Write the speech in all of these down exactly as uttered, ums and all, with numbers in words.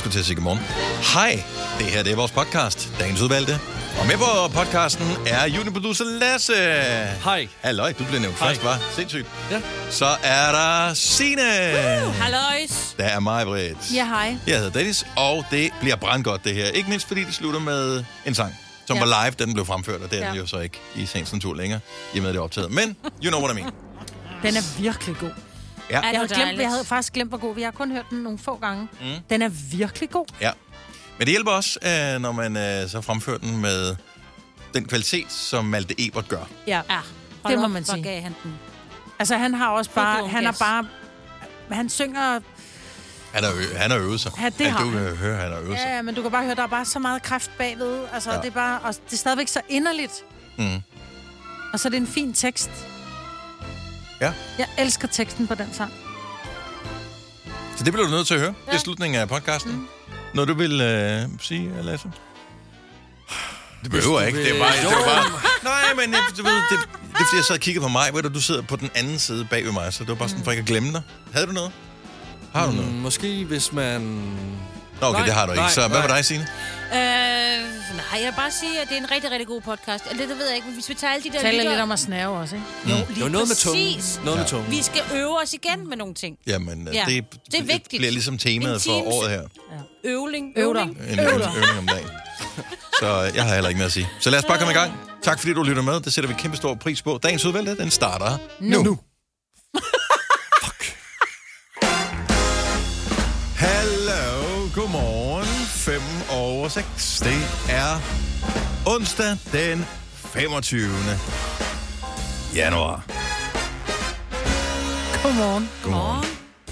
skulle til at sige godmorgen. Hej, det her det er vores podcast, Dagens Udvalgte. Og med på podcasten er juniorproducer Lasse. Hej. Halløj, du blev nævnt Hej. først, hva'? Sindssygt. Ja. Så er der Signe. Uh, halløjs. Der er mig, Britt. Ja, hej. Jeg hedder Dennis, og det bliver brandgodt det her. Ikke mindst fordi det slutter med en sang, som ja. var live, da den blev fremført, og det er ja. den jo så ikke i sagens natur længere, i og med det er optaget. Men, you know what I mean. Den er virkelig god. Ja. Jeg havde, glemt, jeg havde faktisk glemt, hvor god vi har kun hørt den nogle få gange. Mm. Den er virkelig god. Ja. Men det hjælper også, øh, når man øh, så fremfører den med den kvalitet, som Malte Ebert gør. Ja, ja. det må man sige. Gav han den. Altså, han har også bare... Han er bare... Han synger... Han har, ø- han har øvet sig. Ja, det altså, har du kan han. høre, han har øvet sig. Ja, men du kan bare høre, der er bare så meget kræft bagved. Altså, ja. det er bare... Og det er stadigvæk så inderligt. Mm. Og så er det en fin tekst. Ja. Jeg elsker teksten på den sang. Så det bliver du nødt til at høre. Ja. Det er slutningen af podcasten. Mm. Når du vil øh, sige, Lasse? Det behøver ikke. Det er bare... Det er bare nej, men jeg, du ved, det, det er fordi, jeg sad og kiggede på mig. Ved du, du sidder på den anden side bag ved mig, så det var bare sådan, for ikke at glemme dig. Havde du noget? Har du noget? Mm, måske hvis man... Nå, okay, nej, det har du ikke. Så hvad med dig, Signe? Øh, nej, jeg vil bare sige, at det er en rigtig, rigtig god podcast. Eller det ved jeg ikke, men hvis vi tager alle de der... Taler lytter... lidt om at snæve også, ikke? Mm. Jo, lige det var noget præcis. med tungen. Noget ja. med tungen. Vi skal øve os igen med nogle ting. Jamen, Ja, det, det er vigtigt. bliver ligesom temaet for teams- året her. Ja. Øvling. Øv dig. Øvling. En, en øvning om dagen. Så jeg har heller ikke mere at sige. Så lad os bare komme i gang. Tak fordi du lytter med. Det sætter vi kæmpe stor pris på. Dagens udvalgte, den starter nu. nu. Fuck. Hallo, godmorgen. fem over seks. Det er onsdag den femogtyvende januar. Godmorgen. Godmorgen.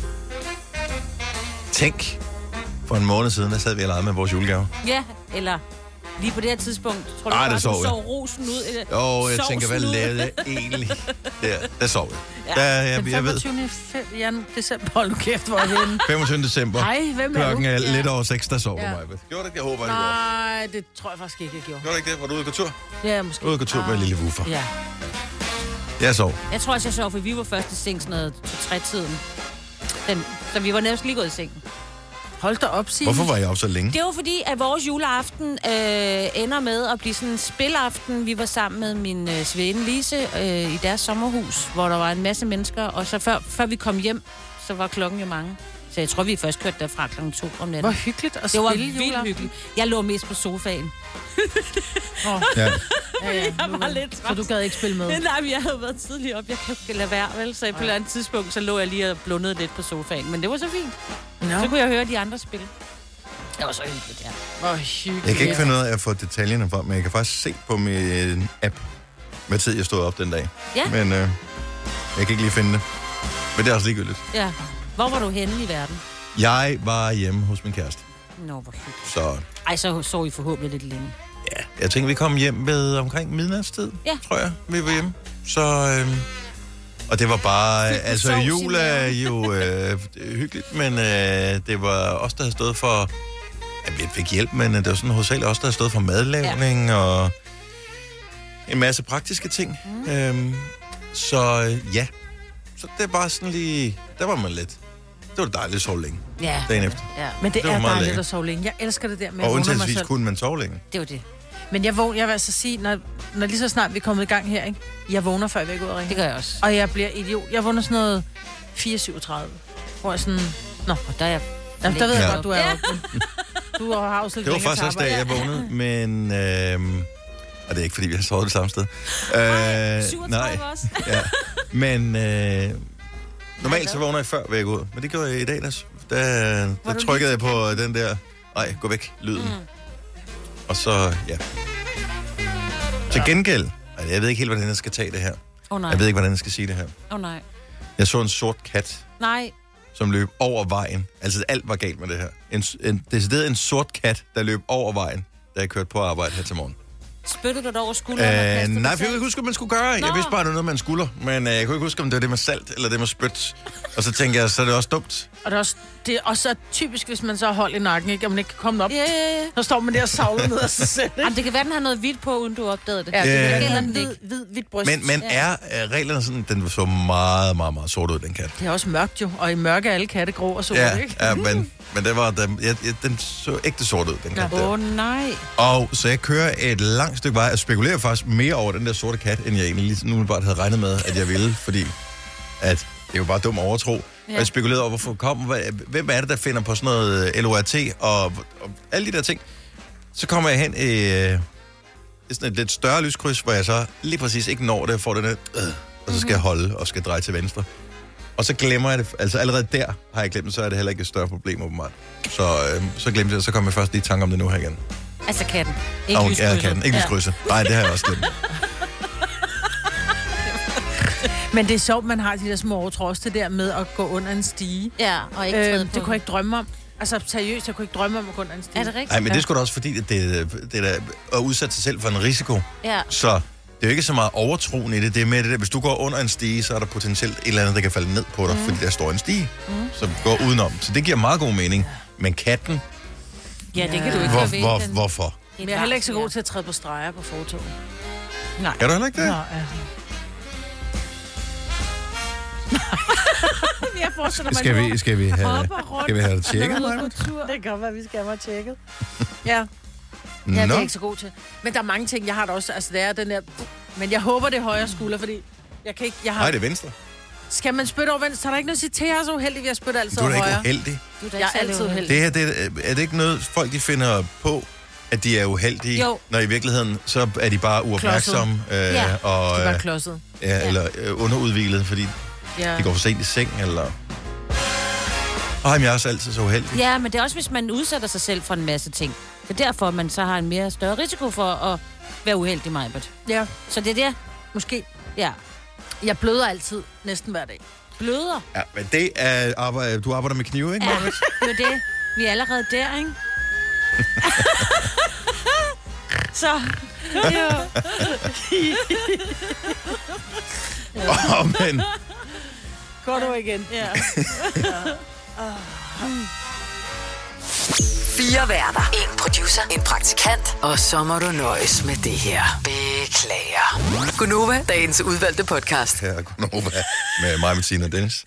Tænk, for en måned siden, der sad vi og legede med vores julegave. Ja, eller lige på det her tidspunkt. Tror du, Ej, bare, det sov du jeg. sov rosen ud? Eller Jo, jeg sovsen tænker, hvad ud? lavede jeg egentlig? Der, der sov jeg. Ja. Der, jeg, Den jeg ved, femogtyvende januar, december. Hold nu kæft, hvor er henne. femogtyvende december. Hej, hvem er Klokken du? er lidt over seks, der sov Ja. ja. mig. Gjorde det ikke? Jeg håber, det gjorde. Nej, det tror jeg faktisk ikke, jeg gjorde. Gjorde det ikke det? Var du ude at gå tur? Ja, måske. Ude at gå tur med en lille woofer. Ja. Jeg sov. Jeg tror også, jeg sov, for vi var først i seng sådan noget to-tre-tiden. Den, så vi var nærmest lige gået i seng. Hold da op, Signe. Hvorfor var jeg op så længe? Det var fordi, at vores juleaften øh, ender med at blive sådan en spilaften. Vi var sammen med min øh, svende Lise øh, i deres sommerhus, hvor der var en masse mennesker. Og så før, før vi kom hjem, så var klokken jo mange. Så jeg tror, vi først kørte derfra klokken to om natten. Hvor hyggeligt at Det spille var juleaften. vildt hyggeligt. Jeg lå mest på sofaen. Oh. Ja. Ja, ja. Jeg var lidt Så du gad ikke spille med? Nej, men jeg havde været tidligt op. Jeg kan ikke lade være, vel? Så på et eller andet tidspunkt, så lå jeg lige og blundede lidt på sofaen. Men det var så fint. No. Så kunne jeg høre de andre spille. Det var så hyggeligt, ja. Hvor hyggeligt. Jeg kan ikke finde ud af at få detaljerne frem, men jeg kan faktisk se på min app, hvad tid jeg stod op den dag. Ja. Men øh, jeg kan ikke lige finde det. Men det er også ligegyldigt. Ja. Hvor var du henne i verden? Jeg var hjemme hos min kæreste. Nå, hvor hyggeligt. Så Ej, så så I forhåbentlig lidt længe. ja, jeg tænkte, vi kom hjem ved omkring midnatstid, Ja. tror jeg, vi var hjemme. Så, øh, og det var bare, Fik du altså sovs i jul er jo øh, hyggeligt, men øh, det var os, der havde stået for, ja, vi fik hjælp, men det var sådan hovedsageligt os, der havde stået for madlavning ja. og en masse praktiske ting. Mm. Øhm, så øh, ja, så det er bare sådan lige, der var man lidt. Det var dejligt at sove længe Ja. dagen efter. Ja, Men det, Det var er meget dejligt lækkert. at sove længe. Jeg elsker det der med Og at vågne mig undtagelsesvis selv. kunne man sove længe. det var det. Men jeg, vågner, jeg vil altså sige, når, når lige så snart vi er kommet i gang her, ikke? Jeg vågner, før jeg vil gå ud og ringe. Det gør jeg også. Og jeg bliver idiot. Jeg vågner sådan noget fire syvogtredive. Hvor jeg sådan... Nå, Og der er jeg... ja, der ved jeg Ja. godt, du er Ja. oppe. Du har også lidt Det var længere faktisk også, da til jeg arbejde. vågnede, men... Øh, og det er ikke, fordi vi har sovet det samme sted. Øh, syvogtredive også. ja. Men øh, normalt så vågner jeg før, vil jeg gå ud. Men det gjorde jeg i dag, der, der, der du trykkede jeg på den der... Nej, gå væk, lyden. Mm. Og så, ja. Til gengæld... Ej, jeg ved ikke helt, hvordan jeg skal tage det her. Åh oh, nej. Jeg ved ikke, hvordan jeg skal sige det her. Åh oh, nej. Jeg så en sort kat, Nej. som løb over vejen. Altså, alt var galt med det her. En, en decideret en sort kat, der løb over vejen, da jeg kørte på arbejde her til morgen. Spyttede du det over skulderen? og Øh, kastede nej, det for jeg kan selv? ikke huske, hvad man skulle gøre. Nå. Jeg vidste bare, det var noget, man skulle. Men øh, jeg kunne ikke huske, om det var det med salt, eller det med spyt. Og så tænkte jeg, så er det også dumt. Og det er også, det er også så typisk, hvis man så har hold i nakken, ikke? Og man ikke kan komme op. Ja, ja, ja. Så står man der og savler ned af sig selv, ikke? Jamen, det kan være, den har noget hvidt på, uden du opdagede det. Ja, det Ja. er gælder en den hvid, ikke. hvid, hvidt bryst. Men, men er øh, reglerne sådan, den så meget, meget, meget sort ud, den kat? Det er også mørkt jo, og i mørke er alle katte grå og sorte, Ja, ikke? ja men, men det var, den, ja, ja, den så ægte sort ud, den kat Åh, der. oh, nej. Og så jeg kører et langt stykke vej. Jeg spekulerer faktisk mere over den der sorte kat, end jeg egentlig lige nu bare havde regnet med, at jeg ville, fordi at det er jo bare dum overtro. Ja. Og jeg spekulerede over, hvorfor kom, hvem er det, der finder på sådan noget L O R T og, og alle de der ting. Så kommer jeg hen i, øh, i sådan et lidt større lyskryds, hvor jeg så lige præcis ikke når det, får det net, øh, og så skal jeg holde og skal dreje til venstre. Og så glemmer jeg det, altså allerede der har jeg glemt det, så er det heller ikke et større problem åbenbart. Så, øh, så glemte jeg, så kom jeg først lige i tanke om det nu her igen. Altså katten. Ikke Ikke lyskrydset. ja, katten. Ikke lyskrydset. Nej, det har jeg også glemt. Men det er sjovt, man har de der små overtråd, også det der med at gå under en stige. Ja, og ikke træde Øh, på det kunne jeg ikke drømme om. Altså seriøst, jeg kunne ikke drømme om at gå under en stige. Er det rigtigt? Nej, men det er sgu da også fordi, at det, det er at udsætte sig selv for en risiko. Ja. Så det er jo ikke så meget overtroen i det. Det er med det der, hvis du går under en stige, så er der potentielt et eller andet, der kan falde ned på dig, mm. fordi der står en stige. Mm. Så gå udenom. Så det giver meget god mening. Men katten, Ja, det kan du ikke hvor, gøre ved. hvor, den- hvorfor? Men jeg er heller ikke så god til at træde på streger på fotoet. Nej. Kan du heller ikke det? Nå, ja. Jeg forestiller mig Skal nu. vi, skal vi have, Hopper rundt. skal vi have det tjekket? Ude Maja? på tur. Det kan godt være, vi skal have mig tjekket. Ja. Ja, det er Nå, jeg ikke så god til. Men der er mange ting, jeg har det også. Altså, det er den der... Men jeg håber, det er højre skulder, fordi jeg kan ikke... Jeg har... nej, det er venstre. Skal man spytte over venstre? Så er der ikke noget at sige til, jeg er så uheldig, ved at spytte altid Du er over da ikke højre. uheldig. Du er da Jeg er ikke altid særlig uheldig. Det her, det er, er det ikke noget, folk de finder på, at de er uheldige, Jo. når i virkeligheden, så er de bare uopmærksomme øh, Ja. og Det var øh, klodset. ja, eller øh, underudviklet, fordi Ja. de går for sent i seng, eller... Ej, men jeg er også altid så uheldig. Ja, men det er også, hvis man udsætter sig selv for en masse ting. Det er derfor, man så har en mere større risiko for at være uheldig, Majbert. Ja, Så det er det. måske. Ja. Jeg bløder altid, næsten hver dag. Bløder. Ja, men det er... Arbejde, du arbejder med knive, ikke, Ja, Marvitt? det er jo det. Vi er allerede der, ikke? Så. Jo. Åh, oh, men... Går du igen? Ja. Fire værter. En producer. En praktikant. Og så må du nøjes med det her. Beklager. Gunova, dagens udvalgte podcast. Her er Gunova med mig, Bettina og Dennis.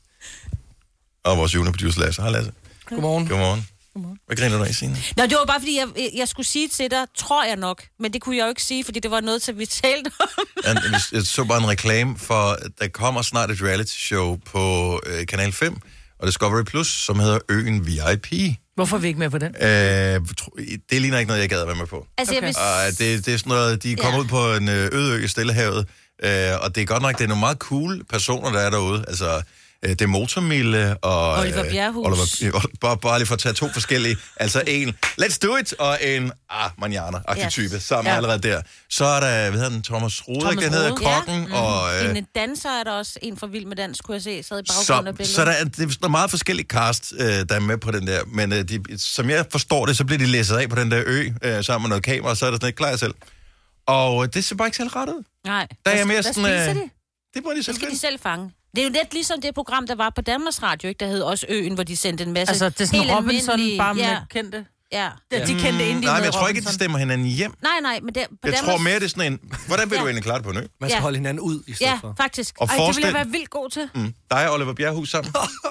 Og vores juleproducer Lasse. Hej, Lasse. Godmorgen. Godmorgen. Godmorgen. Hvad griner du af, Signe? Nå, det var bare, fordi jeg, jeg skulle sige til dig, tror jeg nok. Men det kunne jeg jo ikke sige, fordi det var noget, som vi talte om. Jeg, jeg så bare en reklame for, at der kommer snart et reality show på øh, Kanal fem og Discovery Plus, som hedder Øen V I P. Hvorfor er vi ikke med på den? Øh, tro- det ligner ikke noget, jeg gad at være med på. Altså, okay. jeg Og vil... det, det er sådan noget, de kommer Ja. ud på en øh, øde ø i Stillehavet, øh, og det er godt nok, det er nogle meget cool personer, der er derude. Altså, øh, det er Motormille og... Oliver Bjerrehus. Oliver, bare, bare lige for at tage to forskellige. Altså en, let's do it, og en, ah, manjana-agtig Yes. type, sammen Ja. allerede der. Så er der, hvad hedder den, Thomas Rode, Thomas igen hedder Rode. kokken, Ja. Mm. og... Øh, En danser er der også, en fra Vild med Dans, kunne jeg se, sad i baggrunden så, af billedet. så der er, det er sådan meget forskellige cast, øh, der er med på den der. Men øh, de, som jeg forstår det, så bliver de læsset af på den der ø, øh, sammen med noget kamera, og så er der sådan et klar selv. Og øh, det ser bare ikke selv ret ud. Nej. Der er Hvad- jeg mere hvad sådan... spiser Øh, de? det må de Det selv skal de finde. selv fange. Det er jo lidt ligesom det program, der var på Danmarks Radio, ikke? Der hed også Øen, hvor de sendte en masse Altså, det er sådan helt Robinson, almindelige- bare med ja, kendte. ja. Ja. De kendte inden de Nej, men med jeg tror ikke, at de Robinson. stemmer hinanden hjem. Nej, nej, men det, på Jeg Danmarks... tror mere, det er sådan en... Hvordan vil Ja. du egentlig klare det på en ø? Man skal Ja. holde hinanden ud i stedet Ja, for. faktisk. Og Ej, det vil forestil... jeg være vildt god til. Mm, dig og Oliver Bjerrehus sammen.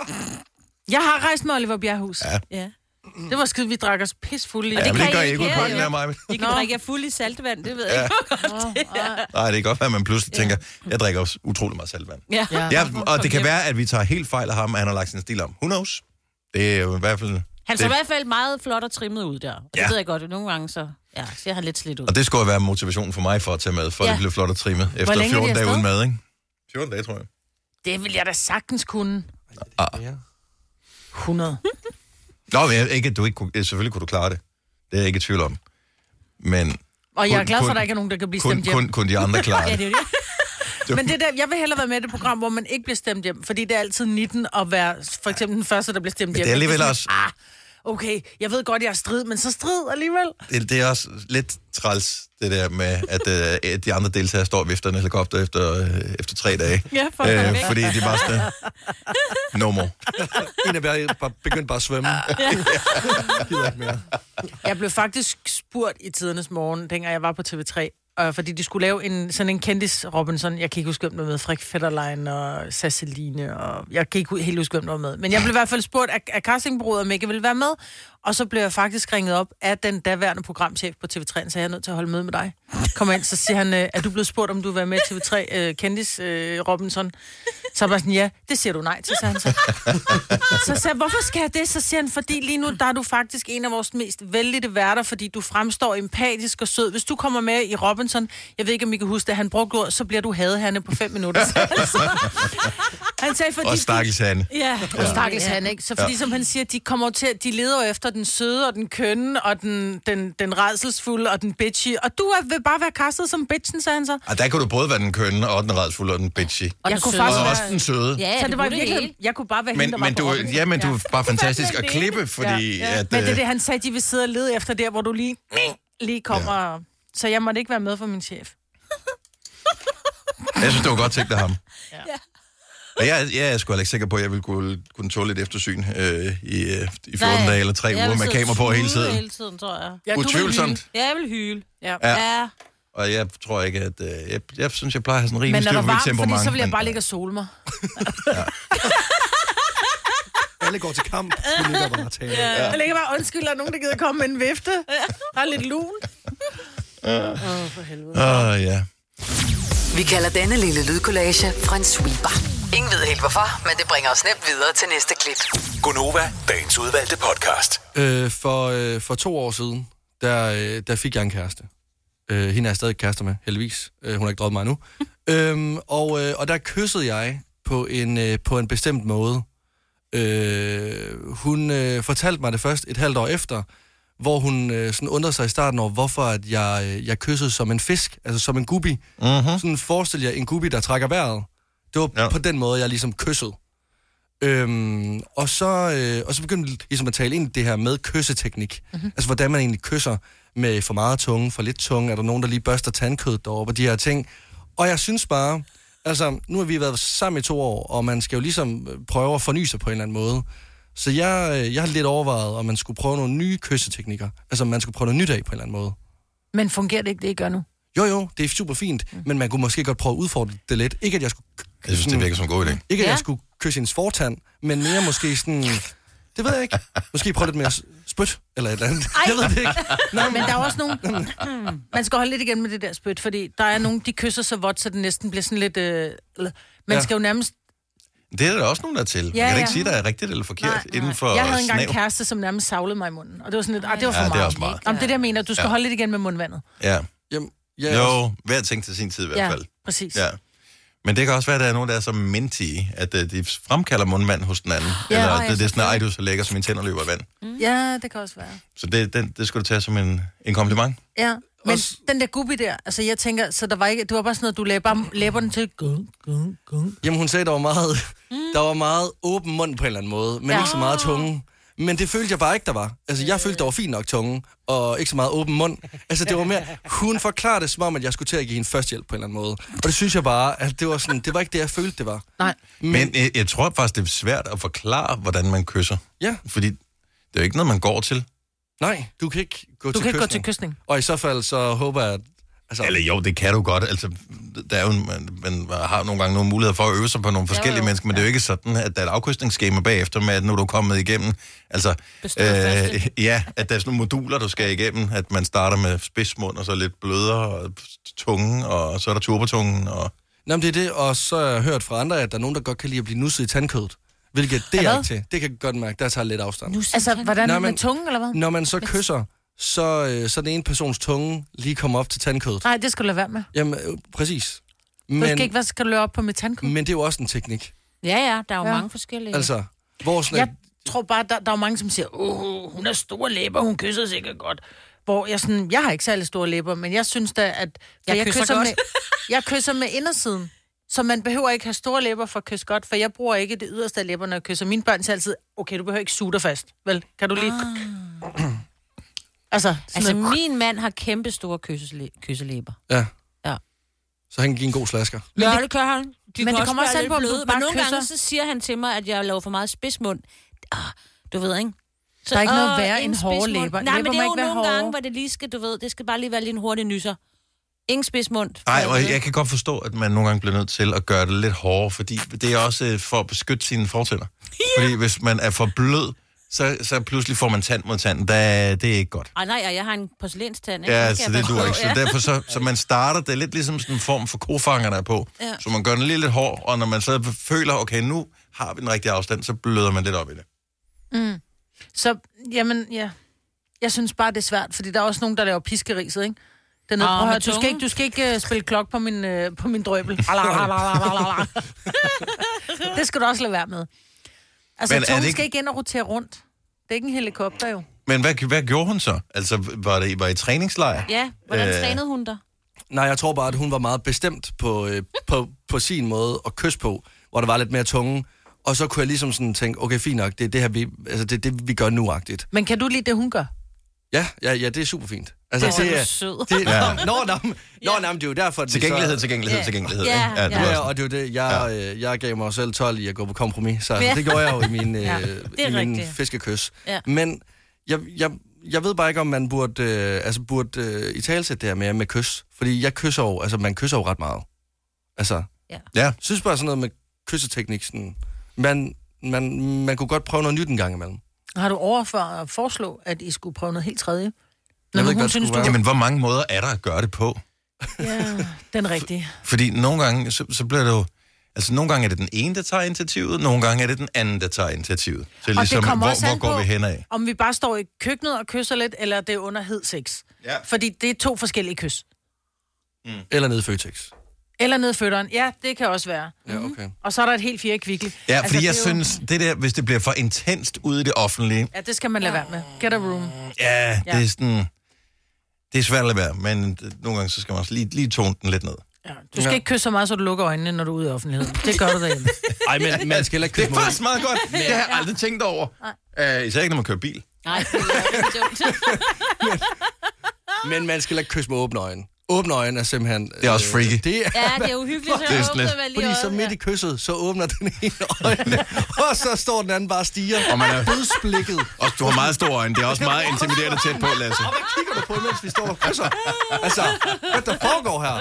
Jeg har rejst med Oliver Bjerrehus. Ja. Ja. Det var skide, vi drak os pisfulde i. Ja, det men kan det gør I I ikke ikke ud her, på den jo. der, Maja. De kan Nå. drikke jer fuld i saltvand, det ved jeg Ja. ikke. Godt, det er. Nej, det kan godt være, at man pludselig tænker, jeg drikker også utrolig meget saltvand. Ja. Ja. Ja, og det kan være, at vi tager helt fejl af ham, at han har lagt sin stil om. Who knows? Det er jo i hvert fald... Han så det, i hvert fald meget flot og trimmet ud der. Og det Ja. ved jeg godt, nogle gange så ja, ser han lidt slidt ud. Og det skulle være motivationen for mig for at tage med, for ja. Ja. det blev flot og trimmet. Efter længe er de fjorten dage afsted? uden mad, ikke? fjorten dage, tror jeg. Det vil jeg da sagtens kunne. Ah. Ja. hundrede. Nå, men jeg, ikke, at du ikke kunne, selvfølgelig kunne du klare det. Det er jeg ikke i tvivl om. Men Og jeg er Kun- glad for, kun- at der ikke er nogen, der kan blive kun, stemt hjem. kun, kun de andre klarer Ja, det. det er jo det. Men det der, jeg vil hellere være med i det program, hvor man ikke bliver stemt hjem, fordi det er altid nitten at være for eksempel den første, der bliver stemt Men hjem. det er alligevel sådan, også- Ah, okay, jeg ved godt, jeg er strid, men så strid alligevel. Det, det er også lidt træls, det der med, at øh, de andre deltagere står og vifter en helikopter efter, øh, efter tre dage. Ja, for øh, væk. Fordi de bare sådan, no more. En af jer bare begyndte bare at svømme. Ja. Gider ikke mere. Jeg blev faktisk spurgt i tidernes morgen, dengang jeg var på T V tre, øh, fordi de skulle lave en, sådan en kendis Robinson. Jeg kan ikke huske, hvem der var med. Frederik Fetterlein og Sasseline, og jeg kan ikke helt huske, hvem der var med. Men jeg blev i hvert fald spurgt, at, at castingbureauet om ikke ville være med. Og så blev jeg faktisk ringet op af den daværende programchef på T V tre, så jeg er nødt til at holde møde med dig. Kom ind, så siger han, øh, er du blevet spurgt, om du vil være med i T V tre øh, kendis øh, Robinson? Så var sådan, ja, det siger du nej til, sagde han så. Så sagde jeg, hvorfor skal jeg det? Så siger han, fordi lige nu, der er du faktisk en af vores mest vældige værter, fordi du fremstår empatisk og sød. Hvis du kommer med i Robinson, jeg ved ikke, om I kan huske det, han brugte ord, så bliver du hadehande på fem minutter. Han sagde, fordi Og stakkels han. Ja, og stakkels han, ikke? Så fordi, ja. som han siger, de kommer til, de leder efter den søde og den kønne og den, den, den rædselsfulde og den bitchy. Og du er, vil bare være kastet som bitchen, sagde han så. Og der kunne du både være den kønne og den rædsfulde og den bitchy. Og jeg den kunne søde. faktisk Og være... også den søde. Ja, Så det var det virkelig, hele. jeg kunne bare være Men, hende, der men var du, på Robinson. ja, men du er bare fantastisk være at det. klippe, fordi Ja, ja. at... Men det er øh, det, han sagde, de vil sidde og lede efter der, hvor du lige, lige kommer. Ja. Så jeg måtte ikke være med for min chef. Jeg synes, det var godt tænkt af ham. Ja. Og jeg, jeg er sgu heller ikke sikker på, at jeg ville kunne, kunne tåle lidt eftersyn øh, i, øh, i fjorten dage eller tre Jeg uger vil med sidde kamera på og hele tude tiden. hele tiden, tror jeg. Ja, du vil Utvivlsomt. hylde. Ja, jeg vil hyle. Ja. Ja. Ja. Og jeg tror ikke, at... Øh, jeg, jeg synes, jeg plejer at have sådan en rimelig Men er styr der på mit varmt, temperament. fordi så vil jeg men- bare ligge og sole mig. Alle går til kamp. Du ligger bare og taler. Ja. Jeg ligger bare, undskyld, der er nogen, der gider komme med en vifte. Der er lidt lun. Åh, oh, for helvede. Åh, oh, ja. Vi kalder denne lille lydkollage en sweeper. Ingen ved helt hvorfor, men det bringer os nemt videre til næste klip. Gonova, dagens udvalgte podcast. Øh, for, øh, for to år siden, der, øh, der fik jeg en kæreste. Øh, hende er jeg stadig kærester med, heldigvis. Øh, hun har ikke droppet mig endnu. øhm, og, øh, og der kyssede jeg på en, øh, på en bestemt måde. Øh, hun øh, fortalte mig det først et halvt år efter, hvor hun øh, sådan undrede sig i starten over, hvorfor at jeg, øh, jeg kyssede som en fisk, altså som en guppy. Mm-hmm. Sådan forestil jer en guppy, der trækker vejret. Det var Ja. ja. på den måde, jeg ligesom kyssede. Øhm, og, så, øh, og så begyndte jeg ligesom at tale ind i det her med kysseteknik. Mm-hmm. Altså, hvordan man egentlig kysser med for meget tunge, for lidt tunge. Er der nogen, der lige børster tandkødet deroppe og de her ting. Og jeg synes bare, altså, nu har vi været sammen i to år, og man skal jo ligesom prøve at forny sig på en eller anden måde. Så jeg, jeg har lidt overvejet, om man skulle prøve nogle nye kysseteknikker. Altså, om man skulle prøve noget nyt af på en eller anden måde. Men fungerer det ikke, det I gør nu? Jo, jo, det er super fint, mm. men man kunne måske godt prøve at udfordre det lidt. Ikke, at jeg skulle... Jeg synes, det virker som en god idé. Ikke, at Ja. jeg skulle kysse hendes fortand, men mere måske sådan... Det ved jeg ikke. Måske prøve lidt mere s- spyt, eller et eller andet. Ej. Jeg ved det ikke. Nej, men der er også nogen... Man skal holde lidt igen med det der spyt, fordi der er nogen, de kysser så vådt, så det næsten bliver sådan lidt... Øh... Man Ja. skal jo nærmest... Det er der også nogen, der er til. Ja, jeg kan Ja, da ja. ikke sige, der er rigtigt eller forkert Nej, nej. inden for Jeg havde engang snav. en kæreste, som nærmest savlede mig i munden. Og det var sådan lidt... Ah, det var for Ja, det er meget. også meget. Om det der jeg mener, du skal Ja. holde lidt igen med mundvandet. Ja. Jamen, jeg er også- Jo, hver ting til sin tid i hvert Ja, fald. præcis. Ja. Men det kan også være, at der er nogen, der er så mintige, at uh, de fremkalder mundvand hos den anden. Ja, Eller ja, det, det er sådan, ej, du er så lækker, som mine tænder løber af vand. Ja, det kan også være. Så det, det, det skal du tage som en, en kompliment. Ja, men Også- den der gubbi der, altså jeg tænker, så der var ikke, det var bare sådan noget, du lagde bare læberne til. Gung, gung, gung. Jamen, hun sagde, der var meget, der var meget åben mund på en eller anden måde, men Ja. ikke så meget tunge. Men det følte jeg bare ikke, der var. Altså, jeg følte, der var fint nok tunge, og ikke så meget åben mund. Altså, det var mere... Hun forklarede det, som om, at jeg skulle til at give hende førstehjælp på en eller anden måde. Og det synes jeg bare, at det var sådan... Det var ikke det, jeg følte, det var. Nej. Men, Men jeg, jeg tror faktisk, det er svært at forklare, hvordan man kysser. Ja, Fordi det er jo ikke noget, man går til. nej, du kan ikke gå Du til kan ikke gå kysning. til kystning. Og i så fald, så håber jeg, at... Altså, Eller jo, det kan du godt. Altså, der er jo, man, man har nogle gange nogle muligheder for at øve sig på nogle forskellige jo, mennesker, men det er jo ikke sådan, at der er et afkrydsningsskema bagefter med, at nu er du kommet igennem. Altså, Bestået faste. ja, at der er sådan nogle moduler, du skal igennem, at man starter med spidsmund, og så lidt blødere, og tunge, og så er der turbotungen, og... Nå, men det er det, og så har jeg hørt fra andre, at der er nogen, der godt kan lide at blive nusset i tandkødet. Hvilket, det er jeg Hvad? ikke til. Det kan jeg godt mærke, der tager lidt afstand. Altså, hvordan Nej, med men- tungen, eller hvad? Når man så kysser, så, øh, så er den ene persons tunge lige kommer op til tandkødet. Nej, det skal du lade være med. Jamen, øh, præcis. Du Men, skal ikke, hvad skal du løbe op på med tandkød? men det er jo også en teknik. Ja, ja, der er jo Ja. mange forskellige. Altså, hvor sådan... Jeg tror bare, der, der er jo mange, som siger, åh, hun har store læber, hun kysser sikkert godt. Hvor jeg sådan, jeg har ikke særlig store læber, men jeg synes da, at... for Jeg kysser godt. med, jeg kysser med indersiden. Så man behøver ikke have store læber for at kysse godt, for jeg bruger ikke det yderste af læberne, når jeg kysser. Mine børn siger altid, okay, du behøver ikke suge dig fast. Vel, kan du lige... Ah. altså, altså noget... min mand har kæmpe store kyssele- kysselæber. Ja. Ja. Så han kan give en god slasker. Ja, det kan han. De men det kommer også an på, om du men bare nogle kysser. gange så siger han til mig, at jeg laver for meget spidsmund. Ah, du ved, ikke? Så, der er ikke noget åh, værre ingen end hårde spidsmund. læber. Nej, Læber men det må er jo ikke være nogle hårde. gange, hvor det lige skal, du ved, det skal bare lige være lige en hurtig nyser. Ingen spidsmund. Nej, og jeg kan godt forstå, at man nogle gange bliver nødt til at gøre det lidt hårdere, fordi det er også for at beskytte sine fortænder. Ja. Fordi hvis man er for blød, så, så pludselig får man tand mod tand. Da, det er ikke godt. Ej, nej, og jeg har en porcelænstand, ikke? Ja, Den så skal det jeg duer passe ikke. Så på, ja. derfor så, så man starter, det er lidt ligesom sådan en form for kofanger, der er på. Ja. Så man gør den lige lidt hård, og når man så føler, okay, nu har vi den rigtige afstand, så bløder man lidt op i det. Mm. Så, jamen, ja. Jeg synes bare, det er svært, fordi der er også nogen, der laver piskeriset, ikke? Den er, Åh, prøv at med høre, du skal ikke, du skal ikke uh, spille klok på min, uh, på min drøbel. Det skal du også lade være med. Altså, tungen ikke... skal ikke ind og rotere rundt. Det er ikke en helikopter, jo. Men hvad, hvad gjorde hun så? Altså, var det var I træningslejr? Ja, hvordan Øh. trænede hun der? Nej, jeg tror bare, at hun var meget bestemt på, øh, på, på sin måde at kysse på, hvor der var lidt mere tunge. Og så kunne jeg ligesom sådan tænke, okay, fint nok, det er det her, vi, altså det, det, vi gør nu-agtigt. Men kan du lide det, hun gør? Ja, ja, ja, det er super fint. Altså, Det er så sød. Det, Ja. Nå, nå, nå, nå, nå, det er jo derfor, at vi Tilgængelighed, så... tilgængelighed, Ja. tilgængelighed. Ja, ikke? ja. det var Ja, sådan. og det er jo det, jeg, Ja. øh, jeg gav mig selv tolv i at gå på kompromis, så altså, Ja. det gjorde jeg jo i min, øh, Ja, i det er min rigtigt. fiskekys. Ja. Men jeg, jeg, jeg ved bare ikke, om man burde, øh, altså burde øh, i talsætte det her med, med kys. Fordi jeg kysser jo, altså man kysser jo ret meget. Altså, Ja. Ja. synes bare sådan noget med kysseteknik, sådan, man, man, man kunne godt prøve noget nyt en gang imellem. Har du over for at foreslå, at I skulle prøve noget helt tredje? Jeg ved ikke, hun hvad det synes, skulle du... være. Jamen, hvor mange måder er der at gøre det på? Ja, den rigtige. Fordi nogle gange, så, så bliver det jo... Altså, nogle gange er det den ene, der tager initiativet, nogle gange er det den anden, der tager initiativet. Så Og ligesom, det kommer hvor, også hvor an går på, vi hen af? om vi bare står i køkkenet og kysser lidt, eller det er under hed sex. Ja. Fordi det er to forskellige kys. Eller nede i Føtex. Eller ned i fødderen. Ja, det kan også være. Ja, okay. Og så er der et helt fjerde kvikkel. Ja, fordi jeg det er jo- synes, det der, hvis det bliver for intenst ude i det offentlige, Ja, det skal man lade være med. Get a room. ja, det Ja. er sådan... Det er svært at lade være, men det- nogle gange så skal man også lige, lige tone den lidt ned. Ja. Du skal Ja. ikke kysse så meget, så du lukker øjnene, når du er ude i offentligheden. Det gør du derhjemme. Ej, men man skal heller ikke Det kysse er faktisk meget godt. Det har jeg aldrig tænkt over. Uh, især ikke, når man kører bil. Nej, det er ikke dumt. Men man skal ikke kysse med åbne øjne. Åbne øjne er simpelthen... Det er også freaky. Det er, Ja, det er uhyggeligt, så Det er jeg sådan åbner lidt- vel lige fordi så øjet, midt i kysset, så åbner den ene øjne, og så står den anden bare og stiger. Og man er- dødsblikket. Og du har meget store øjne. Det er også meget intimiderende tæt på, Lasse. Og hvad kigger du på, mens vi står og kysser? Altså, hvad der foregår her?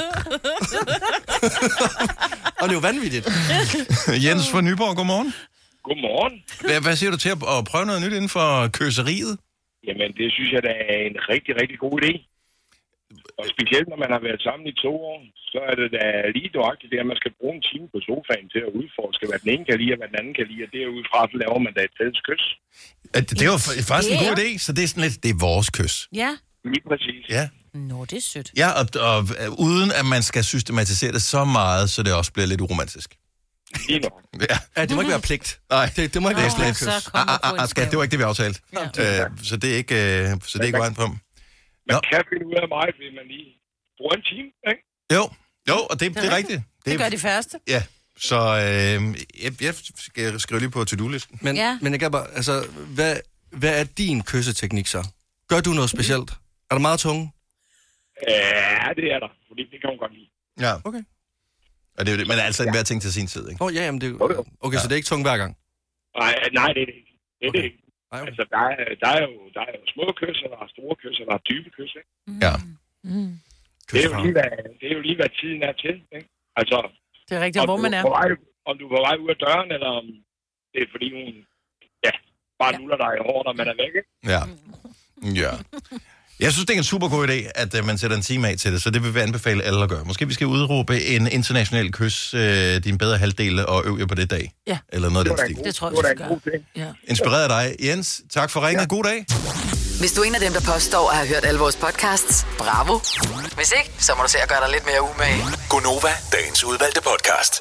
Og det er jo vanvittigt. Jens fra Nyborg, godmorgen. Godmorgen. Hvad, hvad siger du til at, at prøve noget nyt inden for kysseriet? Jamen, det synes jeg, der er en rigtig, rigtig god idé. Og specielt, når man har været sammen i to år, så er det da lige nøjagtigt det, at man skal bruge en time på sofaen til at udforske, hvad den ene kan lide, og hvad den anden kan lide, og derudfra så laver man da et fælles kys. At Det, det er jo fa- faktisk en god idé, så det er sådan lidt, det er vores kys. Ja. Lige præcis. Ja, Nå, det er sødt. ja og, og øh, uden at man skal systematisere det så meget, så det også bliver lidt uromantisk. Lige nok. Ja, Ja, det må ikke være pligt. nej. Det, det må ikke Det være er slet slet kys. Så kommer Ah, ah, ah, skat, det var ikke det, vi aftalte. Ja. Øh, så det er ikke, øh, så det er ikke vejen på. Man Nå. kan finde ud af meget, hvis man lige bruger en time, ikke? Jo, jo, og det, det er rigtigt. Det gør de færreste. Ja, så øh, jeg, jeg skal skrive lige på to-do-listen. Men, Ja. men jeg kan bare, altså, hvad, hvad er din kysseteknik så? Gør du noget specielt? Er der meget tunge? Ja, det er der, fordi det kan hun godt lide. Ja, Okay. og det er jo det, men altså en hver ting til sin tid, ikke? Åh, oh, ja, jamen det er Jo, jo. jo... Okay, så det er ikke tunge hver gang? Nej, nej, det er det ikke. Det er Okay. det ikke. Nej, okay. Altså, der er, der er jo, der er jo små kysser, der er store kysser, der er dybe kysser, ikke? Ja. Mm. Det er, jo Kysfar. lige, hvad, det er jo lige, hvad tiden er til, ikke? Altså, Det er rigtigt, om hvor du man er. På vej, om du er på vej ud af døren, eller om det er fordi hun, ja, bare nuller dig i håret, når man er væk, ikke? Ja. Ja. Jeg synes, det er en super god idé, at uh, man sætter en time af til det, så det vil vi anbefale alle at gøre. Måske vi skal udråbe en international kys, uh, din bedre halvdel, og øv jer på det dag. Ja. Eller noget af Det var den da en stil. god, Det tror jeg, det var vi da skal en god ting. Ja. Inspireret af dig. Jens, tak for ringet. God dag. Hvis du er en af dem, der påstår at have hørt alle vores podcasts, bravo. Hvis ikke, så må du se at gøre dig lidt mere umage. Gonova, dagens udvalgte podcast.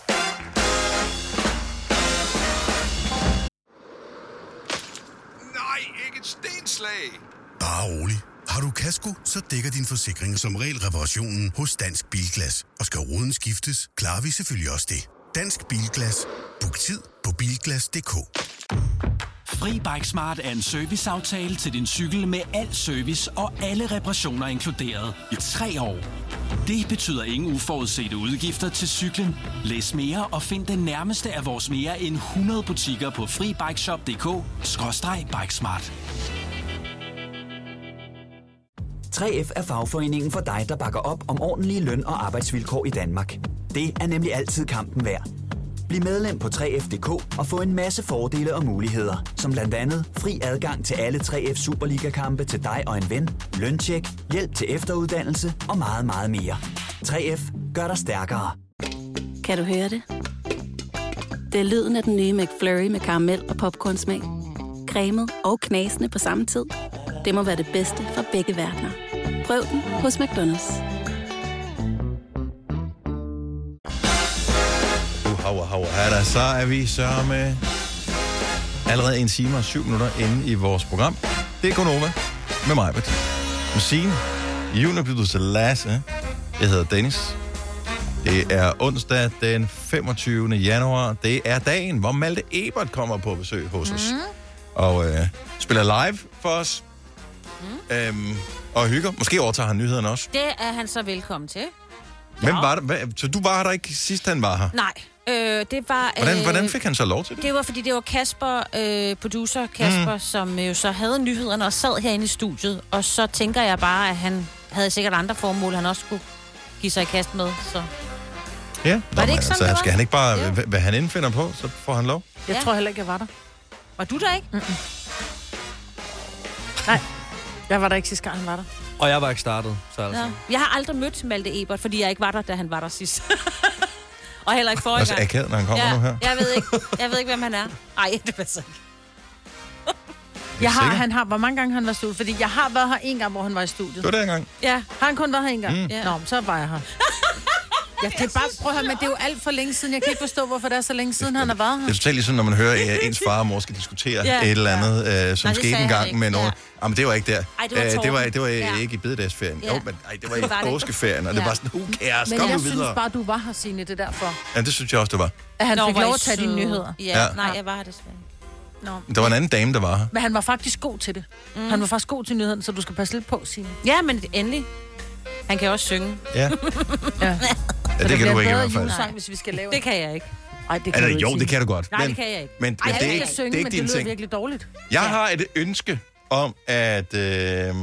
Nej, ikke et stenslag. Bare rolig. Har du kasko, så dækker din forsikring som regel reparationen hos Dansk Bilglas. Og skal ruden skiftes, klarer vi selvfølgelig også det. Dansk Bilglas. Book tid på bilglas punktum d k. Fri Bike Smart er en serviceaftale til din cykel med al service og alle reparationer inkluderet i tre år. Det betyder ingen uforudsete udgifter til cyklen. Læs mere og find den nærmeste af vores mere end hundrede butikker på fri bike shop punktum d k skråstreg bikesmart. tre F er fagforeningen for dig, der bakker op om ordentlige løn- og arbejdsvilkår i Danmark. Det er nemlig altid kampen værd. Bliv medlem på tre F punktum d k og få en masse fordele og muligheder, som blandt andet fri adgang til alle tre F Superliga-kampe til dig og en ven, løntjek, hjælp til efteruddannelse og meget, meget mere. tre F gør dig stærkere. Kan du høre det? Det er lyden af den nye McFlurry med karamel og popcornsmag. Cremet og knasende på samme tid. Det må være det bedste fra begge verdener. Prøv den hos McDonald's. Hau, hau, hau, så er vi så med allerede en time og syv minutter inde i vores program. Det er Gonova med mig, med Signe, juniorproducer Lasse. Jeg hedder Dennis. Det er onsdag den femogtyvende januar. Det er dagen, hvor Malte Ebert kommer på besøg hos os. Mm. Og øh, spiller live for os. Mm. Øhm, og hygger. Måske overtager han nyhederne også. Det er han så velkommen til. Hvem var der? Hvad, så du var der ikke sidst, han var her? Nej. Øh, det var, hvordan, øh, hvordan fik han så lov til det? Det var, fordi det var Kasper, øh, producer Kasper, mm. som jo så havde nyhederne og sad herinde i studiet. Og så tænker jeg bare, at han havde sikkert andre formål, han også skulle give sig i kast med. Så. Ja, var Nå, det ikke sådan, altså, det var? Skal han ikke bare, ja. hvad, hvad han indfinder på, så får han lov? Jeg Ja. tror heller ikke, jeg var der. Var du der ikke? Mm-mm. Nej, jeg var der ikke sidste gang, han var der. Og jeg var ikke startet, så altså. Ja. Jeg har aldrig mødt Malte Ebert, fordi jeg ikke var der, da han var der sidst. Og heller ikke forrige Altså gang. akavet, når han kommer ja, nu her. Jeg ved ikke, jeg ved ikke, hvem han er. Ej, det passer ikke. Jeg har, han har, hvor mange gange han var i studiet? Fordi jeg har været her en gang, hvor han var i studiet. Det var det en gang. Ja, har han kun været her en gang? Mm. Ja. Nå, så var jeg her. Ja, det er bare, prøv at høre, men det er jo alt for længe siden. Jeg kan ikke forstå, hvorfor det er så længe siden, han har været her. Det er totalt ligesom, når man hører, at ens far og mor skal diskutere Ja. et eller andet, øh, som Nej, det skete sagde en han gang ikke. med nogen. Ja. Jamen, det var ikke der. Ej, det var Øh, det var, Torben. det var Ja. ikke i bededagsferien. Ja. Jo, men ej, det var Det var i det. påskeferien, og det Ja. var sådan, who cares, Men kom nu jeg synes videre. bare, du var her, Signe, det er derfor. Ja, det synes jeg også, det var. At han Nå, fik hvor lov I at tage dine søde. nyheder. Ja, Ja. nej, jeg var her desværre. Nå. Der var en anden dame, der var her. Men han var faktisk god til det. Mm. Han var faktisk god til nyheden, så du skal passe lidt på, Signe. Ja, men endelig. Han kan også synge. Ja, Ja. ja det kan du ikke i hvert fald. julesang, hvis vi skal lave Det kan jeg ikke. Ej, det kan Altså, du ikke jo, sige. det kan du godt. Nej, men, det kan jeg ikke. Men, Ej, men det er jeg ikke, kan synge, det er ikke men din det lyder ting. virkelig dårligt. Jeg har et ønske om, at øh,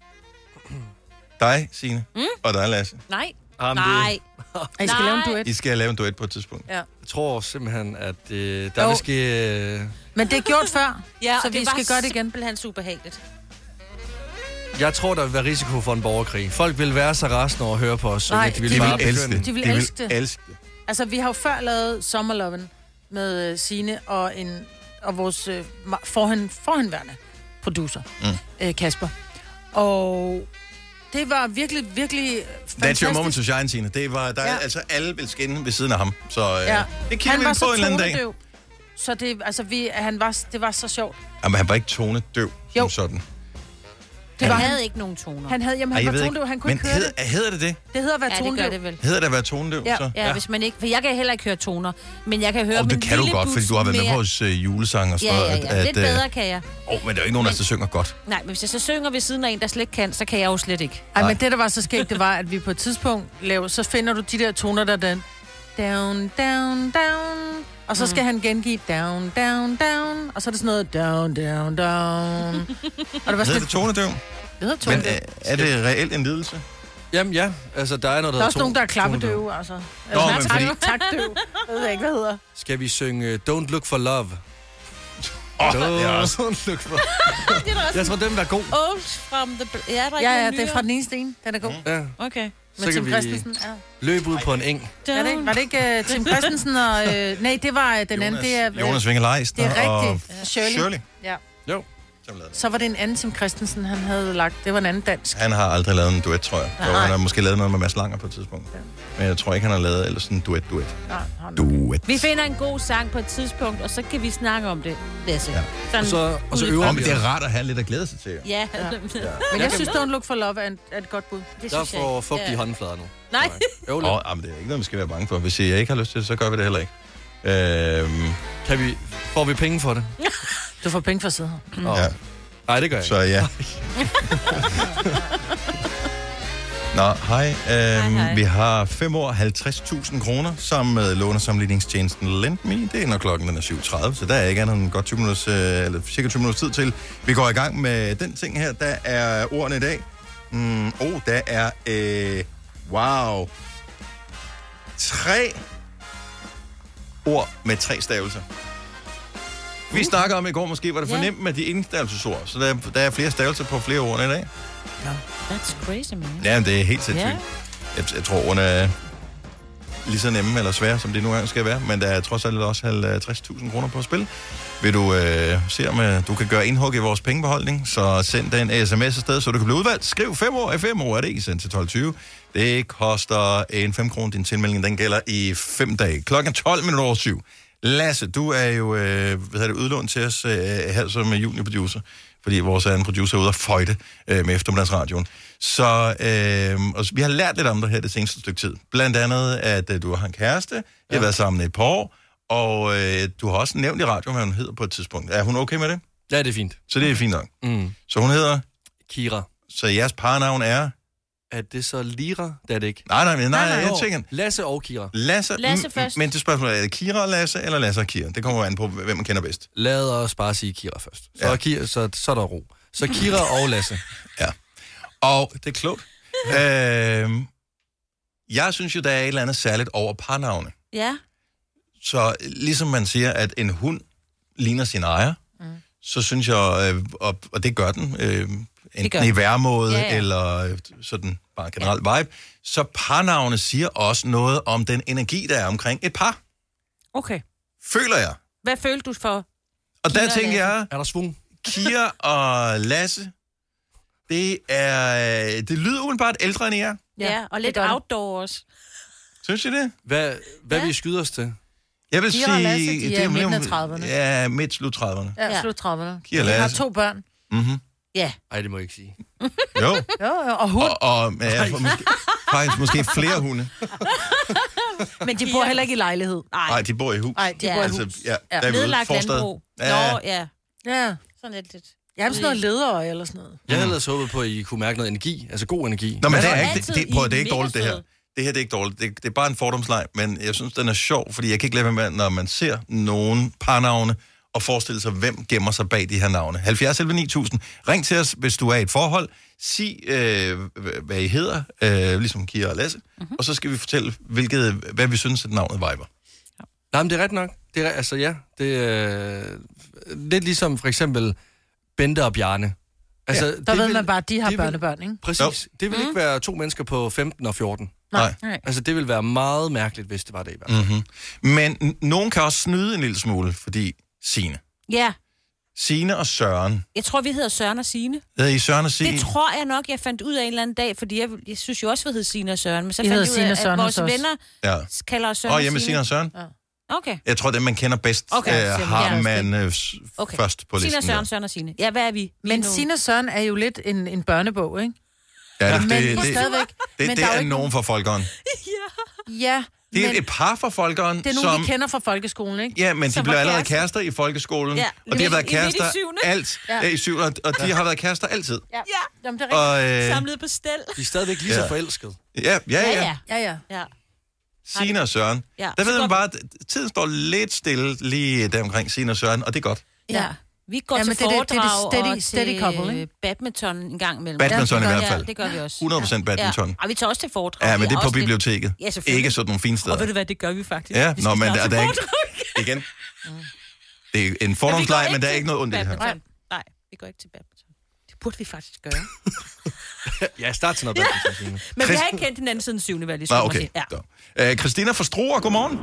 dig, Signe, mm? og dig, Lasse, Nej. Jamen, Nej. I skal lave en duet. I skal lave en duet på et tidspunkt. Ja. Jeg tror simpelthen, at øh, der Jo. vil ske... Øh, Men det er gjort før, Ja, så og vi det var skal gøre det igen. simpelthen superbehageligt. jeg tror, der vil være risiko for en borgerkrig. Folk vil være så rasende over at høre på os. så Nej, de vil De bare vil elske begynde. det. De vil De elske det. elske det. Altså, vi har jo før lavet Sommerloven med uh, Signe og, en, og vores uh, forhen, forhenværende producer, Mm. uh, Kasper. Og det var virkelig, virkelig fantastisk. That's your moment to shine, Signe. Det var, der, Ja. ja. Altså, alle vil skinne ved siden af ham. Så øh, Ja. det kigger Han vi var på så en eller anden dag. tonedøv. Så det, altså, vi, han var, det var så sjovt. Jamen, han var ikke tonedøv Jo. som sådan. Det var Han han. havde ikke nogen toner. Han, havde, jamen, Ej, han jeg var ved tonedøv, han kunne Men ikke høre hed, det. hedder det det? Det hedder at være Ja, det tonedøv. gør det vel. Hedder det at være tonedøv, Ja. så? Ja, ja, hvis man ikke... For jeg kan heller ikke høre toner, men jeg kan høre Og dem det kan du godt, fordi du har været med på vores øh, julesang og sådan Ja, ja, noget. ja. at, Lidt øh, bedre kan jeg. Åh, men der er jo ikke nogen af os, der synger godt. Nej, men hvis jeg så synger ved siden af en, der slet ikke kan, så kan jeg jo slet ikke. Ej, men det, der var så skægt, det var, at vi på et tidspunkt laver, så finder du de der toner, der er den down, down, down, og så skal mm. han gengive down, down, down, og så er det sådan noget down, down, down. Og det var Hedder sådan det tonedøv? det hedder Men tonedøv. øh, er det reelt en lidelse? Jamen ja, altså der er noget, der Der er hedder også nogen, der er ton- klappedøve, altså. Nå, altså men tak, fordi- takdøv. Jeg ved ikke, hvad hedder. Skal vi synge uh, Don't Look for Love? Åh, det er også... Don't look for... Det er da også Jeg tror, den var god. Old from the... Ja, der er ikke Ja, ja, nogen det er nyere? fra den ene sten. Den er god. Ja, Okay. så Med kan Tim vi Christensen. Ja. løbe ud på en eng. Er det ikke, var det ikke uh, Tim Christensen og... Uh, nej, det var uh, den anden. Det er, Jonas, Jonas Vinge Leisner det er og rigtigt. Shirley. Shirley. Ja. Jo. som lavede den. Så var det en anden Tim Christensen, han havde lagt. Det var en anden dansk. Han har aldrig lavet en duet, tror jeg. Jo, han har måske lavet noget med Mads Langer på et tidspunkt. Ja. Men jeg tror ikke, han har lavet ellers sådan en duet-duet. Duet. Vi finder en god sang på et tidspunkt, og så kan vi snakke om det, Lasse. Ja. Og så, og så øver Om det er rart at have lidt at glæde sig til. Ja. ja. ja. Men jeg synes, Don't Look for Love er, en, er et godt bud. Det der får fugt ja. i håndflader nu. Nej. Åh, oh, men det er ikke noget, vi skal være bange for. Hvis jeg ikke har lyst til det, så gør vi det heller ikke. Øhm... Kan vi, får vi penge for det? Du får penge for at sidde her. Mm. Ja. Nej, det gør jeg Så ja. Nå, hej. Øhm, hej, hej. Vi har fem år halvtreds tusind kroner sammen med lånesamligningstjenesten LendMe. Det er når klokken den er syv tredive, så der er ikke andet end godt tyve minutters, eller cirka tyve minutters tid til. Vi går i gang med den ting her. Der er ordene i dag. Mm, oh, der er... Øh, wow. Tre ord med tre stavelser. Vi snakker om i går, måske var det for Ja. nemt med de enstavelsesord, så der, der er flere stavelser på flere ord i dag. That's crazy, man. Ja, det er helt sindssygt. Ja. Jeg, jeg tror, ordene er lige så nemme eller svære, som det nogle gange skal være, men der er trods alt også halvtreds tusind kroner på spil. Vil du øh, se, om øh, du kan gøre indhug i vores pengebeholdning, så send den sms afsted, så du kan blive udvalgt. Skriv fem år, fem år er det ikke, send til tolv tyve. Det koster en fem kroner. Din tilmelding, den gælder i fem dage. Klokken tolv minutter over syv. Lasse, du er jo øh, hvad det, udlånt til os øh, her som juniorproducer, fordi vores anden producer er ude at føjte øh, med eftermiddagsradioen. Så øh, og vi har lært lidt om dig her det seneste stykke tid. Blandt andet, at øh, du har en kæreste, jeg har ja. været sammen et par år, og øh, du har også nævnt i radioen, hvad hun hedder på et tidspunkt. Er hun okay med det? Ja, det er fint. Så det er fint nok. Mm. Så hun hedder? Kira. Så jeres parnavn er? Er det så Lira? Det er det ikke. Nej, nej, nej, nej, nej, jeg tænker... Lasse og Kira. Lasse, Lasse m- først. Men det spørgsmål er det Kira og Lasse, eller Lasse og Kira? Det kommer jo an på, hvem man kender bedst. Lad os bare sige Kira først. Så, Ja. er, Kira, så, så er der ro. Så Kira og Lasse. Ja. Og det er klogt. øhm, jeg synes jo, der er et eller andet særligt over parnavne. Ja. Så ligesom man siger, at en hund ligner sin ejer, mm. så synes jeg, øh, og, og det gør den, øh, enten i væremåde, ja, ja. eller øh, sådan bare generelt ja. vibe, så parnavne siger også noget om den energi, der er omkring et par. Okay. Føler jeg. Hvad følte du for? Og der tænker jeg, er der svung? Kira og Lasse, det er, det lyder umiddelbart ældre end I er. Ja, og lidt outdoor også. Synes I det? Hvad, hvad Ja. vi skyder os til? Jeg vil Kira sige... og Lasse, de det er i jo- midten af trediverne. Ja, midt slut trediverne. Ja, Ja. slut trediverne. Kira og Jeg har Lasse. to børn. Mm-hmm. Ja. Ej, det må jeg ikke sige. Jo. Jo, jo, og hund. Og, og ja, for måske, faktisk måske flere hunde. Men de bor heller ikke i lejlighed. Nej, de bor i hus. Nej, de Ja. bor i Altså, hus. ja, Ja. der er Nedlagt forstad. landbrug. Ja. Nå, ja. Ja. Sådan lidt lidt. Jeg har sådan noget ledere eller sådan noget. Jeg havde ellers håbet på, at I kunne mærke noget energi. Altså god energi. Nå, men det er er ikke, det, altid det, prøv, det er i ikke dårligt, det her. midtersøde. Det her det er ikke dårligt. Det, det er bare en fordomsleg, men jeg synes, den er sjov, fordi jeg kan ikke lade være med, når man ser nogle parnavne, og forestille sig, hvem gemmer sig bag de her navne. halvfjerds elleve ni tusind. Ring til os, hvis du er i et forhold. Sig, øh, hvad I hedder, øh, ligesom Kira og Lasse, mm-hmm. og så skal vi fortælle, hvilket, hvad vi synes, at navnet viber. Nej, men det er ret nok. Det er, altså ja, det er lidt ligesom for eksempel Bente og Bjarne. Altså, Der det ved vil- man bare, at de har det vil- børnebørn, ikke? Præcis. Jo. Det vil ikke være to mennesker på femten og fjorten. Nej. Nej. Altså, det vil være meget mærkeligt, hvis det var det i hvert fald. Mm-hmm. Men n- nogen kan også snyde en lille smule, fordi Signe. Ja. Signe og Søren. Jeg tror, vi hedder Søren og Signe. Hedder I Søren og Signe? Det tror jeg nok, jeg fandt ud af en eller anden dag, fordi jeg, jeg synes jo også, vi hedder Signe og Søren. Men så I fandt hedder jeg ud af, Signe og Søren at vores hos os. venner Ja. kalder os Søren Og og hjemme Signe. Signe og Søren? Okay. Jeg tror, dem man kender bedst, Okay, øh, så har ja. man øh, s- Okay. først på Signe og listen. Søren, der. Søren og Signe. Ja, hvad er vi? vi Men er nu- Signe og Søren er jo lidt en, en børnebog, ikke? Ja, det, Men det, det, stadigvæk. det, men det der er jo ikke nogen fra folkeren. Ja, Det er men et par fra folkeren, det er nogen, som... vi kender fra folkeskolen, ikke? Ja, men de Som blev var allerede kærester. kærester i folkeskolen, Ja, og de har midt- været i- midt i kærester syvende. alt Ja. ja. i syvende, og- og de har været kærester altid. Ja, Jamen, det er rigtigt. Og, øh, Samlet på stel. De er stadigvæk lige så Ja. forelskede. ja, ja, ja. Ja, Ja, ja. ja. Signe og Søren. Ja, Der så ved går man vi- bare, at tiden står lidt stille lige der omkring Signe og Søren, og det er godt. Ja. Vi går Ja, til men det er det- det er det foredrag steady- og steady til couple, ikke? badminton en gang imellem. Badminton Ja, i det hvert Ja, fald. det gør vi også. hundrede procent badminton. Ja. Og vi tager også til foredrag. Ja, men Vi det er på også lidt- biblioteket. Ja, selvfølgelig. Ikke sådan nogle fine steder. Og ved du hvad, det gør vi faktisk. Ja, Vi nå, skal men snart der, til der er ikke... foredrag. Igen. Det er en går fordomsleg, ikke men der er til ikke noget ondt i det her. badminton. Nej, vi går ikke til badminton. Det burde vi faktisk gøre. Ja, start til noget badminton, Signe. Men vi Chris- har ikke kendt hinanden siden syvende valg i Nå, sommer. okay. Ja. Ja. Christina fra Struer, godmorgen.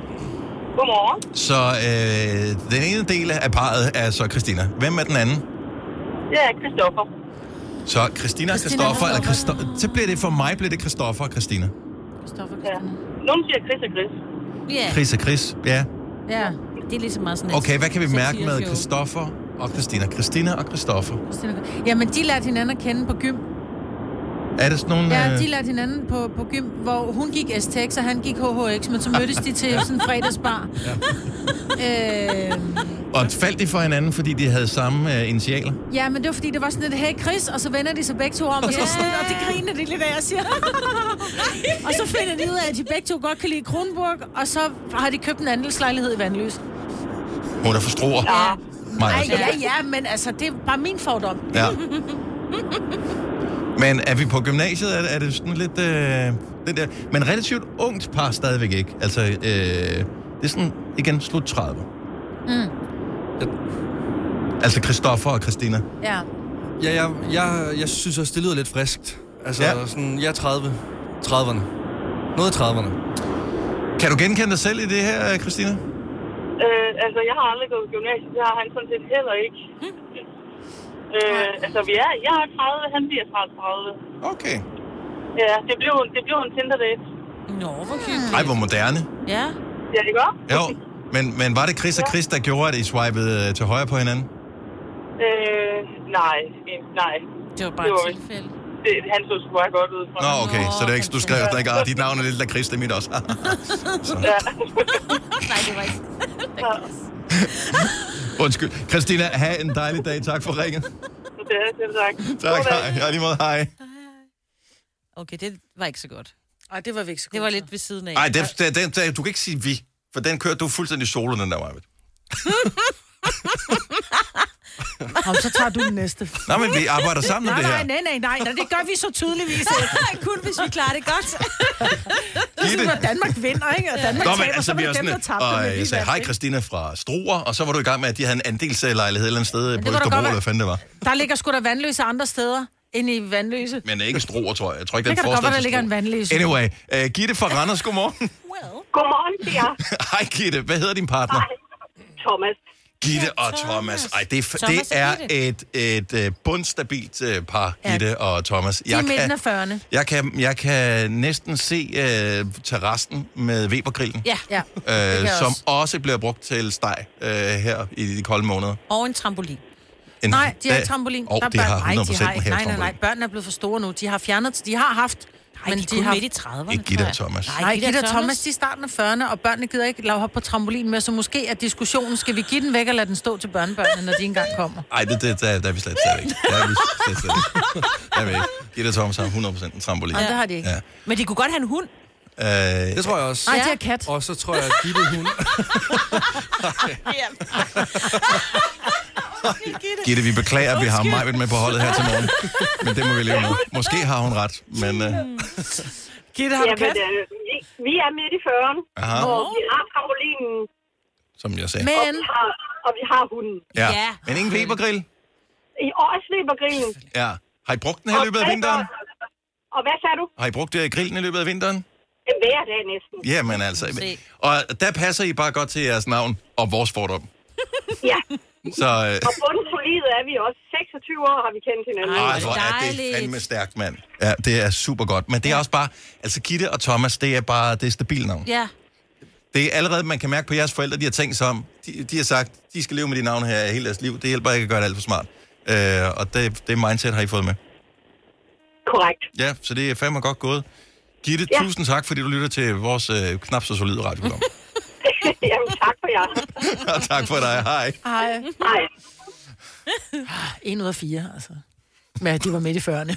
Godmorgen. Så øh, den ene del af parret er så Christina. Hvem er den anden? Ja, Christoffer. Så Christina og Christoffer, eller Christoffer, så bliver det for mig, bliver det Christoffer og Christina. Christoffer og Christina. Ja. Nogen siger Chris og Chris. Ja. Chris og Chris, ja. Ja, det er ligesom meget sådan et Okay, hvad kan vi mærke med satireshow. Christoffer og Christina? Christina og Christoffer. Jamen, de lærte hinanden at kende på gym. Er det sådan nogle... Ja, øh, de lærte hinanden på, på gym, hvor hun gik S T X, og han gik H H X, men så mødtes de til sådan en fredagsbar. Ja. Øh, Og faldt de for hinanden, fordi de havde samme uh, initialer? ja, men det var fordi, det var sådan et, hey Chris, og så vender de sig begge to om, og så sådan, og det griner de lidt af, jeg siger. Og så finder de ud af, at de begge to godt kan lide Kronborg, og så har de købt en andelslejlighed i Vandløs. Hun er for stor. Ja. Maja. Ej, ja, ja, men altså, det er bare min fordom. Ja. Men er vi på gymnasiet, er det, er det sådan lidt... Øh, den der, men relativt ungt par stadigvæk ikke. Altså, øh, det er sådan, igen, slut tredive. Mm. Altså Christoffer og Christina. Ja. Ja, jeg, jeg, jeg synes også, det lyder lidt friskt. Altså, Ja. sådan, jeg er tredive. trediverne. Noget i trediverne. Kan du genkende dig selv i det her, Christina? Øh, altså, jeg har aldrig gået på gymnasiet. Det har han sådan set heller ikke. Øh, altså, vi er, jeg er tredive, han bliver snart tredive. Okay. Ja, det blev, det blev en Tinder-date. Nå, hvor hyggeligt. Ej, hvor moderne. Ja. Ja, det gør. Jo, men, men var det Chris og Chris, der gjorde, at I swipede øh, til højre på hinanden? Øh, nej, øh, nej. Det var bare det var, et tilfælde. Det, han så sgu bare godt ud. Fra Nå, okay, så det er ikke, du skrev sådan ikke, ah, dit navn er lidt af Chris, det er mit også. Så. Ja. Nej, det var ikke. Undskyld. Christina, have en dejlig dag. Tak for ringet. Det er det, tak. Tak, hej. Ja, lige måde, hej. Okay, det var ikke så godt. Ej, det var vi ikke så godt. Det var lidt ved siden af. Nej, det, det, det, det, du kan ikke sige vi, for den kørte du fuldstændig solo, den der, Marvitt. Om, så tager du den næste. Nå, men vi arbejder sammen om nej, det her. nej, nej, nej, nej, det gør vi så tydeligvis ikke. Kun hvis vi klarer det godt. Det er sådan, når Danmark vinder, ikke? Og Danmark Nå, men taber, altså, så vi var er det dem, der sådan, tabte. og men vi jeg sagde, vandt, hej ikke? Christina fra Struer, og så var du i gang med, at de havde en andelslejlighed et eller andet sted på kunne da Østerbro, godt eller være. hvad fanden det var. Der ligger sgu da vandløse andre steder end i Vandløse. Men ikke Struer, tror jeg. Jeg tror ikke, Det den kan da godt være, forestiller der til ligger en vandløse. Anyway, uh, Gitte fra Randers, godmorgen. Godmorgen, til jer. Hej Gitte, hvad hedder din partner? Thomas. Gitte og Thomas. Ej, det, er- Thomas det og er Gitte. et, et, et bundstabilt uh, par, Gitte og Thomas. De er i midten af fyrrerne. jeg, kan, jeg kan næsten se uh, terrassen med Webergrillen, Ja, Ja. uh, jeg som også. også bliver brugt til steg uh, her i de kolde måneder. og en trampolin. En, Nej, de har da- ikke trampolin. Åh, Der er de har børn- Nej, hundrede procent de en har, nej, nej, nej. havetrampolin. Børnene er blevet for store nu. De har fjernet, de har haft. Nej, de er kun har, midt i trediverne. Ikke Gitte tror og jeg. Thomas. Nej, Gitte og Thomas, de er i starten af fyrrerne, og børnene gider ikke lave hop på trampolin med, så måske er diskussionen, skal vi give den væk, og lade den stå til børnebørnene, når de engang kommer? Ej, det, det, der, der er vi slet, slet ikke. Der er vi slet, slet ikke. Der er vi ikke. Gitte og Thomas har hundrede procent en trampolin. Nej, det har de ikke. Ja. Men de kunne godt have en hund. Øh, Det tror jeg også. Nej, de har kat. Og så tror jeg, at Gitte, hun... Gitte, vi beklager, at vi har Majvidt med på holdet her til morgen. Men det må vi leve med. Måske har hun ret, men... Uh, Gitte, har du Jamen, kat? øh, vi, vi er midt i fyrrerne, Aha. og vi har trampolinen, som jeg sagde. og Men, vi har, og vi har hunden. Ja. Ja. Men ingen Webergrill? I også Webergrillen. Ja. Har I brugt den her i løbet af vinteren? Og hvad sagde du? Har I brugt uh, grillen i løbet af vinteren? Hver dag næsten. Jamen altså. Se. Og der passer I bare godt til jeres navn og vores fordom. Ja, Så... og bundsolide er vi også. seksogtyve år har vi kendt hinanden. Ej, Ej, hvor er det dejligt. fandme stærkt, mand. Ja, det er super godt. Men det er også bare... Altså, Gitte og Thomas, det er bare... Det er stabilt navn. Ja. Det er allerede, man kan mærke på jeres forældre, de har tænkt sig om. De, de har sagt, de skal leve med de navne her hele deres liv. Det hjælper ikke at gøre det alt for smart. Øh, og det, det mindset har I fået med. Korrekt. Ja, så det er fandme godt gået. Gitte, Ja. tusind tak, fordi du lytter til vores øh, knap så solide radioprogram. Jamen, tak for jer. Og tak for dig. Hej. hej. Hej. En ud af fire, altså. Men de var midt i fyrrerne.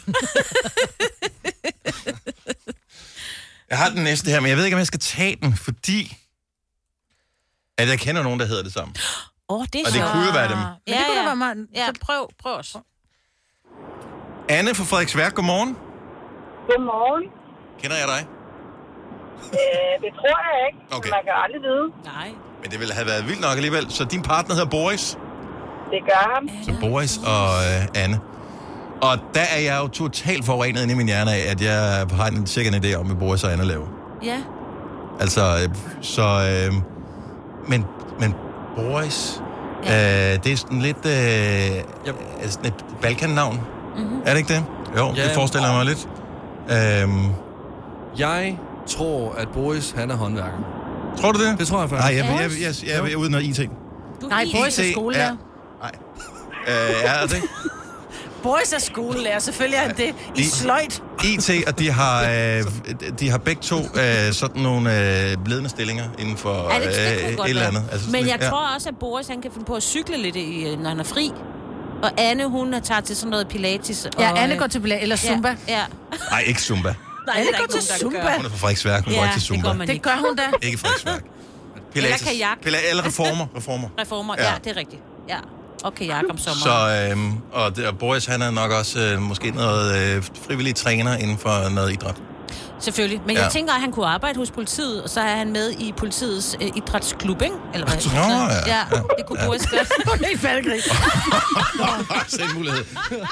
Jeg har den næste her, men jeg ved ikke, om jeg skal tage den, fordi... At jeg kender nogen, der hedder det samme. Åh, oh, det er Og det sjovt. kunne jo være dem. Men det kunne da være meget... Ja, prøv, prøv os. Anne fra Frederiksværk, godmorgen. Godmorgen. Kender jeg dig? Øh, det tror jeg ikke. Okay. Man kan aldrig vide. Nej. Men det ville have været vildt nok alligevel. Så din partner hedder Boris? Det gør ham. Så Boris og øh, Anne. Og der er jeg jo totalt forurenet inde i min hjerne af, at jeg har en cirka en idé om, hvad Boris og Anne laver. Ja. Altså, øh, så... Øh, men, men Boris Ja. Øh, det er sådan lidt øh, yep. sådan et Balkan-navn. Mm-hmm. Er det ikke det? Jo, ja, det forestiller jeg mig lidt. Øhm. Jeg tror, at Boris, han er håndværker. Tror du det? Det tror jeg faktisk. Nej, jeg, jeg, jeg, jeg, jeg, jeg er ude noget I T. Nej, Boris er skolelærer. Nej. Øh, er det? Boris er skolelærer, selvfølgelig er han det. I sløjt. I T, og de har, øh, de har begge to øh, sådan nogle øh, ledende stillinger inden for ja, det, det øh, et eller andet. Altså, men jeg ja. tror også, at Boris han kan finde på at cykle lidt, i, når han er fri. Og Anne, hun tager til sådan noget pilates. Og, ja, Anne går til pilates, eller Zumba. Ja. ja. Nej, ikke Zumba. Nej, Anne går til Zumba. Hun er fra Frederiksværk, hun ja, går ikke til Zumba. Det, det gør hun da. Ikke Frederiksværk. Pilates. Eller kajak. Pilates, eller reformer. Reformer, reformer. Ja. ja, det er rigtigt. Ja. Og kajak om sommeren. Så, øhm, og, det, og Boris, han er nok også øh, måske noget øh, frivillig træner inden for noget idræt. Selvfølgelig. Men ja. jeg tænker, at han kunne arbejde hos politiet, og så er han med i politiets øh, idrætsklub, ikke? Eller hvad? Nå, ja. Ja, ja, det kunne Boris godt. Det er ikke faldegrig. Se en mulighed.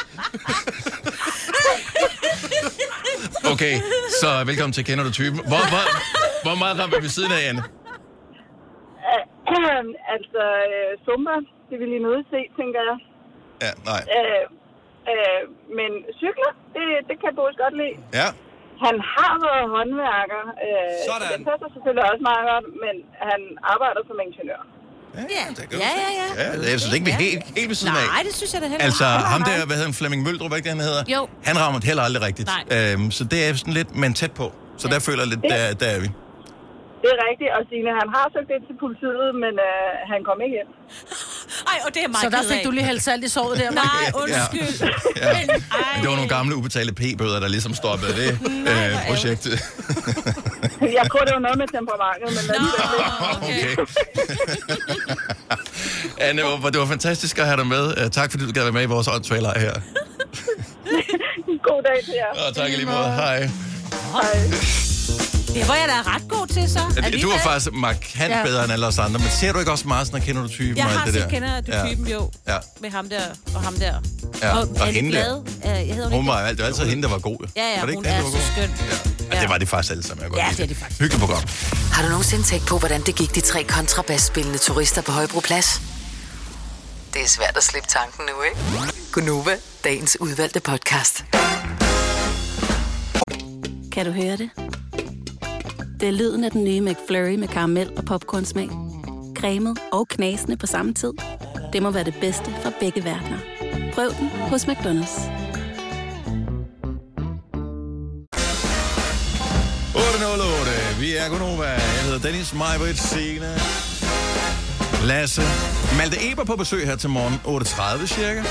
Okay, så velkommen til Kender du typen. Hvor, hvor, hvor meget rammer vi ved siden af, Anne? Altså, øh, Zumba, det vil I nødt se, tænker jeg. Ja, nej. Øh, øh, men cykler, det, det kan Boris godt lide. Ja. Han har været håndværker. Øh, Sådan. Det passer selvfølgelig også meget godt, men han arbejder som ingeniør. Ja, ja, det ja, ja, ja. ja det er så ikke vi helt, helt ved siden af. Nej, det synes jeg da heller. Altså, ham der, hvad hedder han, Flemming Møldrup, ikke det, han hedder? Jo. Han rammer heller aldrig rigtigt. Øhm, så det er sådan lidt, men tæt på. Så ja. der føler jeg lidt, der, der er vi. Det er rigtigt, og Signe, han har søgt ind til politiet, men øh, han kom ikke ind. Ej, og det er meget. Så der fik du lige hældt salt i såret der. Nej, undskyld. Ja. Ja. Men, det var nogle gamle ubetalte p-bøder, der ligesom stoppede det øh, projekt. Jeg tror, det var noget med temperamentet, men... Nå, okay. Anne, det var fantastisk at have dig med. Uh, tak fordi du gad være med i vores åndssvalg her. God dag til jer. Og tak i lige måde. Hej. Hej. Det var jeg da ret god til, så. Alligevel. Du er faktisk markant ja. bedre end alle os andre, men ser du ikke også meget, når Kender du typen? Jeg har det set der? Kender du typen, ja. jo. Ja. Med ham der og ham der. Ja. Og, og hende der. Jeg hedder hun var, det var altid hende, der var god. Ja, ja, var det hun ikke, er var så skøn. Ja. Ja, det var de faktisk alle sammen. Jeg ja, godt det er de faktisk. Hyggeligt program. Har du nogensinde tænkt på, hvordan det gik de tre kontrabasspillende turister på Højbroplads? Det er svært at slippe tanken nu, ikke? Gunova, dagens udvalgte podcast. Kan du høre det? Det er lyden af den nye McFlurry med karamel og popcornsmag. Cremet og knasende på samme tid. Det må være det bedste fra begge verdener. Prøv den hos McDonald's. otte nul otte. Vi er Gunova. Jeg hedder Dennis, Majbrit, Signe, Lasse, Malte Eber på besøg her til morgen. otte tredive cirka.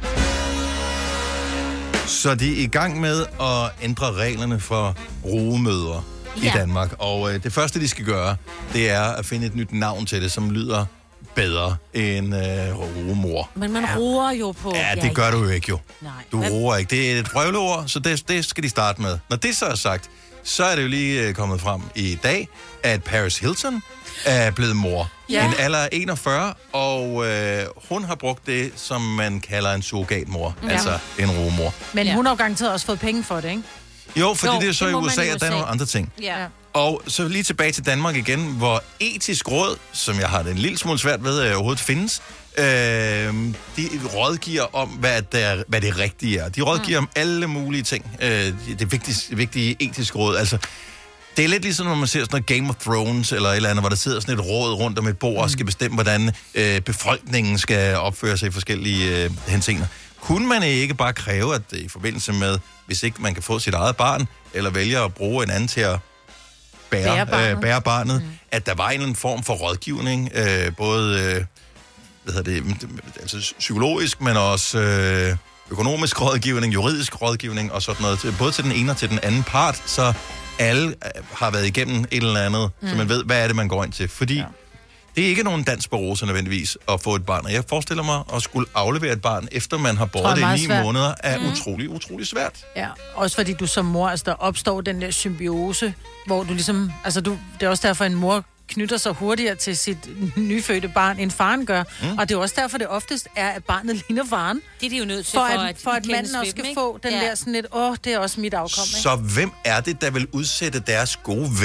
Så de er i gang med at ændre reglerne for rugemødre ja. i Danmark. Og øh, det første, de skal gøre, det er at finde et nyt navn til det, som lyder bedre end øh, rugemor. Men man ja. ruer jo på... Ja, det gør du jo ikke jo. Nej. Du ruer ikke. Det er et vrøvleord, så det, det skal de starte med. Når det så er sagt, så er det jo lige øh, kommet frem i dag, at Paris Hilton er blevet mor. Ja. En alder af enogfyrre, og øh, hun har brugt det, som man kalder en surrogatmor. Ja. Altså en rugemor. Men ja. hun har jo garanteret også fået penge for det, ikke? Jo, fordi jo, det er så det i U S A, og der er nogle andre ting. Ja. Og så lige tilbage til Danmark igen, hvor etisk råd, som jeg har det en lille smule svært ved, at overhovedet findes, øh, de rådgiver om, hvad det, hvad det rigtige er. De rådgiver mm. om alle mulige ting. Øh, det vigtige, vigtige etiske råd. Altså, det er lidt ligesom, når man ser sådan noget Game of Thrones, eller et eller andet, hvor der sidder sådan et råd rundt om et bord, mm. og skal bestemme, hvordan øh, befolkningen skal opføre sig i forskellige øh, henseender. Kunne man ikke bare kræve, at i forbindelse med, hvis ikke man kan få sit eget barn, eller vælger at bruge en anden til at bære, bære barnet, øh, bære barnet mm. at der var en eller anden form for rådgivning, øh, både øh, hvad hedder det, altså psykologisk, men også øh, økonomisk rådgivning, juridisk rådgivning og sådan noget, både til den ene og til den anden part, så alle har været igennem et eller andet, mm. så man ved, hvad er det, man går ind til. Fordi ja. det er ikke nogen dans på roser nødvendigvis at få et barn. Og jeg forestiller mig at skulle aflevere et barn, efter man har båret det i ni svært. måneder, er mm. utrolig, utrolig svært. Ja, også fordi du som mor, altså der opstår den der symbiose, hvor du ligesom, altså du, det er også derfor, en mor knytter sig hurtigere til sit nyfødte barn, end faren gør. Mm. Og det er også derfor, det oftest er, at barnet ligner faren. Det er de jo nødt til, for, for at, at, for at manden også skal få den ja. der sådan lidt, åh, det er også mit afkom. Ikke? Så hvem er det, der vil udsætte deres gode ven,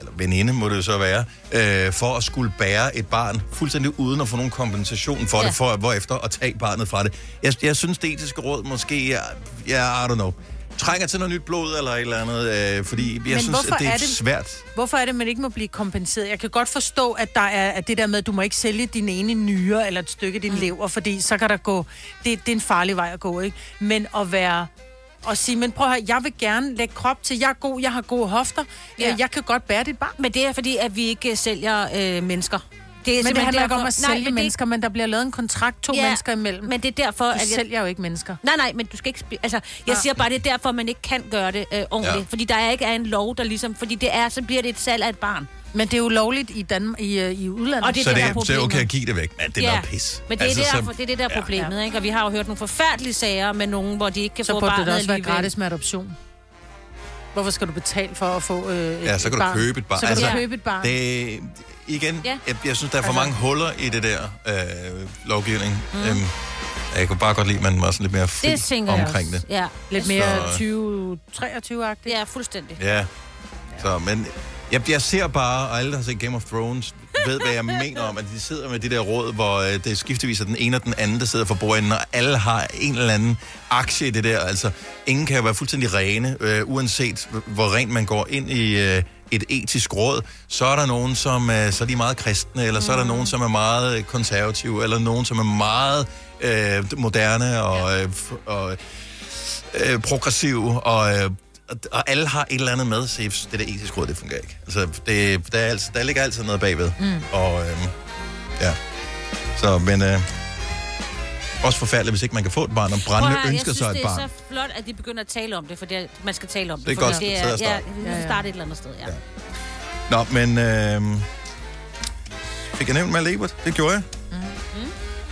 eller veninde må det jo så være, øh, for at skulle bære et barn fuldstændig uden at få nogen kompensation for ja. det, for hvorefter at tage barnet fra det. Jeg, jeg synes, det etiske råd måske, ja, yeah, I don't know, trænger til noget nyt blod eller et eller andet, øh, fordi jeg Men synes, at det er, er det, svært. Hvorfor er det, man ikke må blive kompenseret? Jeg kan godt forstå, at der er at det der med, at du må ikke sælge din ene nyre eller et stykke af din mm. lever, fordi så kan der gå... Det, det er en farlig vej at gå, ikke? Men at være... Og sige, men prøv at høre, jeg vil gerne lægge krop til, jeg er god, jeg har gode hofter, ja. jeg kan godt bære dit barn. Men det er fordi, at vi ikke sælger øh, mennesker. Det er men det handler ikke derfor... om at sælge nej, men mennesker, det... men der bliver lavet en kontrakt to ja, mennesker imellem. Men det er derfor, du at jeg... sælger jo ikke mennesker. Nej, nej, men du skal ikke... Sp... Altså, jeg ja. siger bare, det er derfor, man ikke kan gøre det øh, ordentligt. Ja. Fordi der er ikke er en lov, der ligesom... Fordi det er, så bliver det et salg af et barn. Men det er jo lovligt i Danmark, i, uh, i udlandet. Og det er så det, det er, så er okay at give det væk. Men det er ja. noget pis. Men det er, altså, det, der, så... det, er det der problemet, ja. ikke? Og vi har jo hørt nogle forfærdelige sager med nogen, hvor de ikke kan så få barnet alligevel. Så burde det også alligevel. være gratis med adoption. Hvorfor skal du betale for at få øh, et Ja, så kan et du barn? købe et barn. Så kan altså, du købe et barn. Det, igen, ja. jeg, jeg synes, der er for altså... mange huller i det der øh, lovgivning. Mm. Øhm, jeg kunne bare godt lide, at man var sådan lidt mere fri det omkring det. Ja. Lidt mere tyve treogtyve-agtigt. Ja, fuldstændig. Ja, ja. Så, men jeg, jeg ser bare, og alle, der har set Game of Thrones, ved, hvad jeg mener om, at de sidder med de der råd, hvor øh, det er skiftevis af den ene og den anden, der sidder for bordenden, og alle har en eller anden aktie i det der. Altså, ingen kan jo være fuldstændig rene, øh, uanset hvor rent man går ind i øh, et etisk råd. Så er der nogen, som øh, så er de meget kristne, eller så er der nogen, som er meget konservative, eller nogen, som er meget øh, moderne og, øh, og øh, progressive, og øh, og alle har et eller andet med, så det der etiske råd, det fungerer ikke. Altså, det, der, er altså, der ligger altid noget bagved. Mm. Og, øhm, ja. Så, men... Øh, også forfærdeligt, hvis ikke man kan få et barn, og brændende her, ønsker sig et barn. Jeg synes, det er så flot, at de begynder at tale om det, for det, man skal tale om det. Det er godt, det er, ja, vi skal starte et eller andet sted, ja. ja. Nå, men... Øh, fik jeg nævnt Malte Ebert? Det gjorde jeg. Mm. Mm.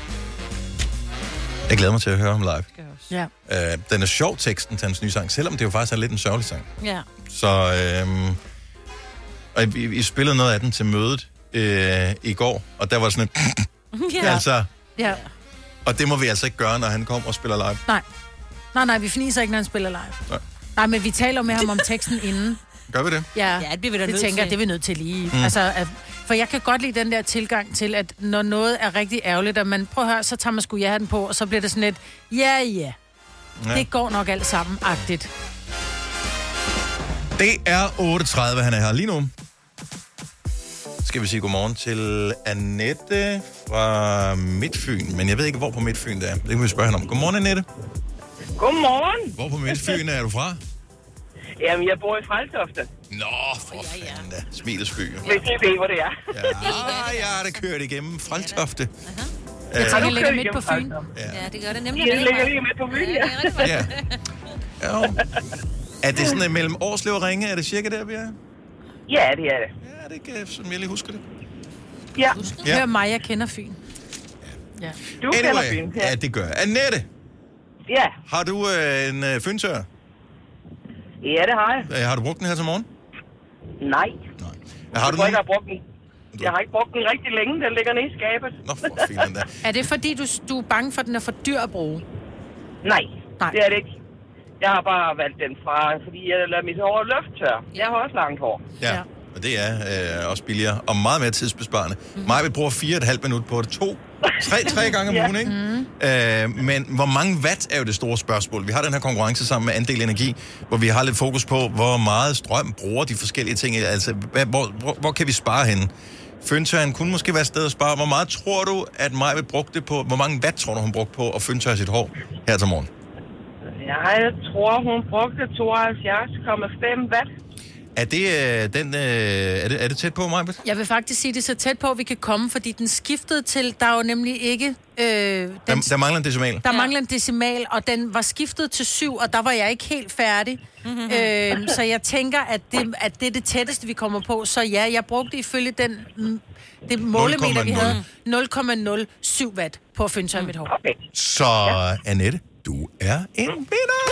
Jeg glæder mig til at høre ham live. Ja. Øh, den er sjov, teksten til hans nye sang, selvom det jo faktisk er lidt en sørgelig sang. Ja. Så, øh, og vi, vi spillede noget af den til mødet øh, i går, og der var sådan et... ja. altså, ja. Og det må vi altså ikke gøre, når han kommer og spiller live. Nej. Nej, nej, vi fniser ikke, når han spiller live. Nej, nej men vi taler med ham om teksten inden. Gør vi det? Ja, ja det bliver vi da det nødt tænker, til. Det er vi nødt til lige. Mm. Altså, at, for jeg kan godt lide den der tilgang til, at når noget er rigtig ærgerligt, at man, prøv at høre, så tager man sgu ja-hatten på, og så bliver det sådan et, ja, ja. Ja. Det går nok alt sammen, agtigt. Det er otte tredive, han er her lige nu. Skal vi sige godmorgen til Annette fra Midtfyn. Men jeg ved ikke, hvor på Midtfyn det er. Det kan vi spørge hende om. Godmorgen, Annette. Godmorgen. Hvor på Midtfyn er du fra? Jamen, jeg bor i Frelstofte. Nå, for fanden da. Smilesby. Hvis I ved, hvor det er. Ja, jeg har da kørt igennem Frelstofte. Jeg tror, det ligger midt på Fyn. Ja, det gør det nemlig. Ja, det ligger lige midt på Fyn, ja. Ja. Ja. Er det sådan mellem Årslev og Ringe? Er det cirka der, vi er? Ja, det er det. Ja, det kan, som jeg lige husker det. Ja. ja. Hør mig, jeg kender Fyn. Ja. Du anyway, kender Fyn, ja. Ja, det gør jeg. Annette! Ja. Har du øh, en øh, fyntør? Ja, det har jeg. Øh, har du brugt den her til morgen? Nej. Nej. Har du jeg, ikke har brugt den. jeg har ikke brugt den rigtig længe. Den ligger nede i skabet. Nå, for filen da. Er det fordi, du, du er bange for, at den er for dyr at bruge? Nej, Nej, det er det ikke. Jeg har bare valgt den fra, fordi jeg lader mit hår lufttør. Jeg har også langt hår. Ja, ja. Og det er øh, også billigere og meget mere tidsbesparende. Mm. Maja, vi bruger fire og et halvt minut på det. To, tre, tre gange om ugen, ikke? Mm. Øh, men hvor mange watt er jo det store spørgsmål. Vi har den her konkurrence sammen med Andel Energi, hvor vi har lidt fokus på, hvor meget strøm bruger de forskellige ting. Altså, hvor, hvor, hvor kan vi spare henne? Føntøren kunne måske være et sted at spare. Hvor meget tror du, at Maja vil bruge det på? Hvor mange watt tror du, hun brugte på at føntøre sit hår her til morgen? Jeg tror, hun brugte tooghalvfjerds komma fem watt. Er det, øh, den, øh, er det, er det tæt på, Maja? Jeg vil faktisk sige, det er så tæt på, at vi kan komme, fordi den skiftede til, der er jo nemlig ikke... Øh, den, der, der mangler en decimal. Der ja. mangler en decimal, og den var skiftet til syv, og der var jeg ikke helt færdig. Mm-hmm. Øh, så jeg tænker, at det, at det er det tætteste, vi kommer på. Så ja, jeg brugte ifølge den... Det målemeter, vi havde, nul komma nul syv watt på at føntøre mit hår. Okay. Så, ja. Annette, du er en vinder!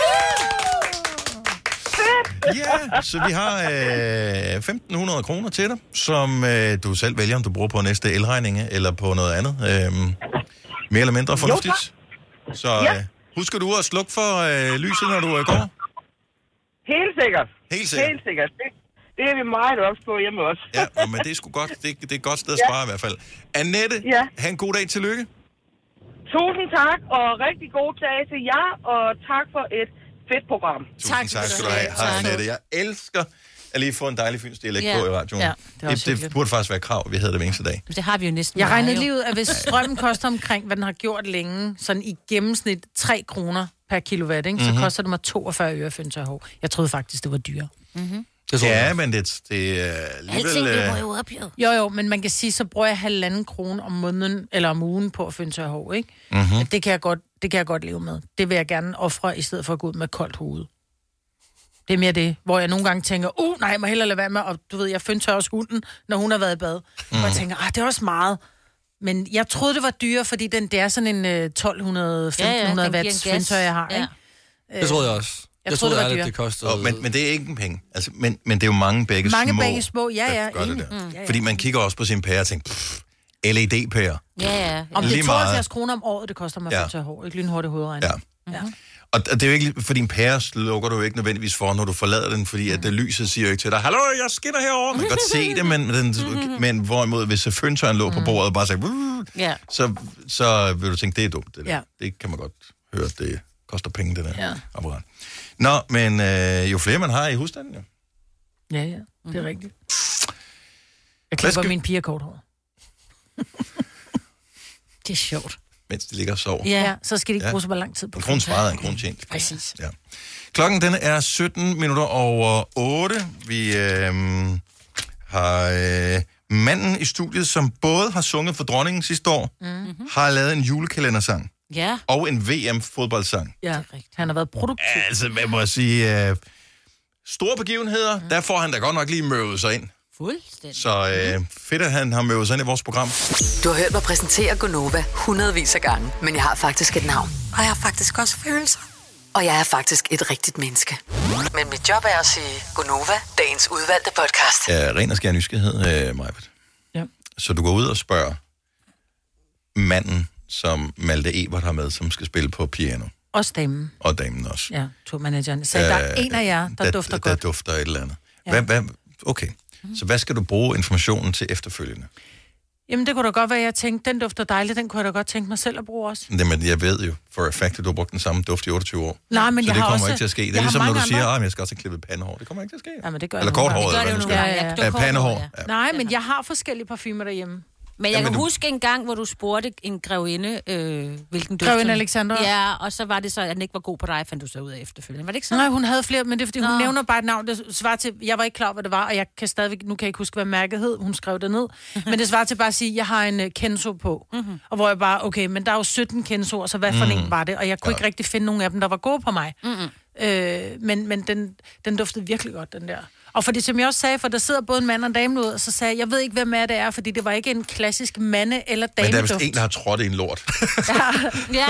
Ja, så vi har øh, femten hundrede kroner til dig, som øh, du selv vælger, om du bruger på næste elregning eller på noget andet. Øh, mere eller mindre fornuftigt. Så øh, husker du at slukke for øh, lyset, når du øh, går? Helt sikkert. Helt sikkert? Helt sikkert. Det, det er vi meget ops på hjemme også. Ja, men det er sgu godt. Det, det er et godt sted at Ja. spare i hvert fald. Annette, Ja. have en god dag. Tillykke. Tusind tak, og rigtig god dag til jer, og tak for et fedt program. Tusind tak, tak skal du have. Hej, Annette. Jeg elsker at lige få en dejlig fyns dialekt Ja. på i radioen. Ja, Ja, det er det, også det, hyggeligt. burde faktisk være krav, vi havde det hver eneste dag. Det har vi jo næsten Jeg meget, regnede jo. lige ud, at hvis strømmen koster omkring, hvad den har gjort længe, sådan i gennemsnit tre kroner per kilowatt, ikke? Så Mhm. koster det mig toogfyrre øre for en tør hår. Jeg troede faktisk, det var dyre. Mm-hmm. Ja, men det, det er alligevel... Alting løber øh, jo op, jo. Jo, jo, men man kan sige, så bruger jeg halvanden krone om måneden, eller om ugen på at få en tør hår, ikke? Mhm. Det kan jeg godt, det kan jeg godt leve med. Det vil jeg gerne ofre, i stedet for at gå ud med koldt hoved. Det er mere det, hvor jeg nogle gange tænker, uh, nej, jeg må hellere lade være med, og du ved, jeg fyndtør også hunden, når hun har været i bad. Mm. Og jeg tænker, ah, det er også meget. Men jeg troede, det var dyre, fordi den, det er sådan en uh, tolv hundrede til femten hundrede Ja, ja, den watts giver en gas. fyndtør, jeg har, ikke? Det troede jeg også. Jeg Jeg, troede, troede det var ærligt, dyrt. det kostede... Oh, men, men det er ikke en penge. Altså, men, men det er jo mange begge Mange små, begge små, ja, ja. der gør det enig. der. Mm. Ja, ja. Fordi man kigger også på sin pære og tænker, pff, L E D-pære. Ja, ja. Om det Lige er meget. tooghalvfjerds kroner om året, det koster mig Ja. for tør hår. Ikke lynhurtigt hovedregning. Ja. Ja. Og og det er jo ikke, for din pære slukker du jo ikke nødvendigvis for, når du forlader den, fordi at det lyset siger jo ikke til dig, hallo, jeg skinner herover. Man kan godt se det, men, den, men hvorimod, hvis fyndtøren lå på bordet og bare sagde, "Wuh", Ja. så, så vil du tænke, det er dumt. Det, der. Ja. Det kan man godt høre, det koster penge, det der Ja. apparat. Nå, men øh, jo flere man har i husstanden, jo. Ja, ja, det er rigtigt. Jeg Hvad klipper skal- min piger kort hår. Det er sjovt. Mens de ligger og sover. Ja, så skal de ikke Ja. bruge så lang tid på En krone sparet er en krone tjent. Præcis. Ja. Klokken den er sytten minutter over otte. Vi øh, har øh, manden i studiet, som både har sunget for dronningen sidste år, mm-hmm. har lavet en julekalendersang Ja. og en V M-fodboldsang. Ja, han har været produktiv. Altså, hvad må jeg sige? Øh, store begivenheder, mm. der får han da godt nok lige møvet sig ind. Fuldstændig. Så øh, fedt, at han har møvet sig ind i vores program. Du har hørt mig præsentere Gonova hundredvis af gange, men jeg har faktisk et navn. Og jeg har faktisk også følelser. Og jeg er faktisk et rigtigt menneske. Men mit job er at sige Gonova, dagens udvalgte podcast. Ja, ren og skær nysgerrighed, øh, Majbert. Ja. Så du går ud og spørger manden, som Malte Ebert har med, som skal spille på piano. Også damen. Og damen også. Ja, turmanageren. Så der er en af jer, der, der dufter der, godt. Der dufter et eller andet. Ja. Hvad, hvad, okay, mm. så hvad skal du bruge informationen til efterfølgende? Jamen, det kunne da godt være, jeg tænkte, den dufter dejligt, den kunne jeg da godt tænke mig selv at bruge også. Jamen, jeg ved jo for a fact, at du har brugt den samme duft i otteogtyve år. Nej, men så jeg det har kommer også- ikke til at ske. Det er jeg har ligesom, når du mange siger, andre- at jeg skal også have klippet pandehår. Det kommer ikke til at ske. Ja, men det gør Eller jeg nogle korthåret, gange. eller hvad det du gør skal. det nogle gange. Ja, Du har pandehår. korthår, Ja. Nej, men jeg har forskellige parfumer derhjemme. Men jeg Ja, kan men du- huske en gang, hvor du spurgte en grevinde, øh, hvilken duft... Grevinde hun- Alexandra? Ja, og så var det så, at den ikke var god på dig, fandt du så ud af efterfølgende. Var det ikke så? Nej, hun havde flere, men det er fordi, hun Nå. nævner bare et navn, det svarer til, jeg var ikke klar, hvad det var, og jeg kan stadigvæk, nu kan jeg ikke huske, hvad mærket hed, hun skrev det ned, men det svarer til bare at sige, jeg har en uh, Kenzo på, mm-hmm. og hvor jeg bare, okay, men der er jo sytten Kenzoer, så hvad for Mm. en var det, og jeg kunne Ja. ikke rigtig finde nogen af dem, der var gode på mig. Mm-mm. Øh, men men den, den duftede virkelig godt, den der. Og fordi, som jeg også sagde, for der sidder både en mand og en dame ud, og så sagde jeg, jeg ved ikke, hvem af det er, fordi det var ikke en klassisk mande- eller Men der er dameduft. vist en, der har trådt i en lort. Ja.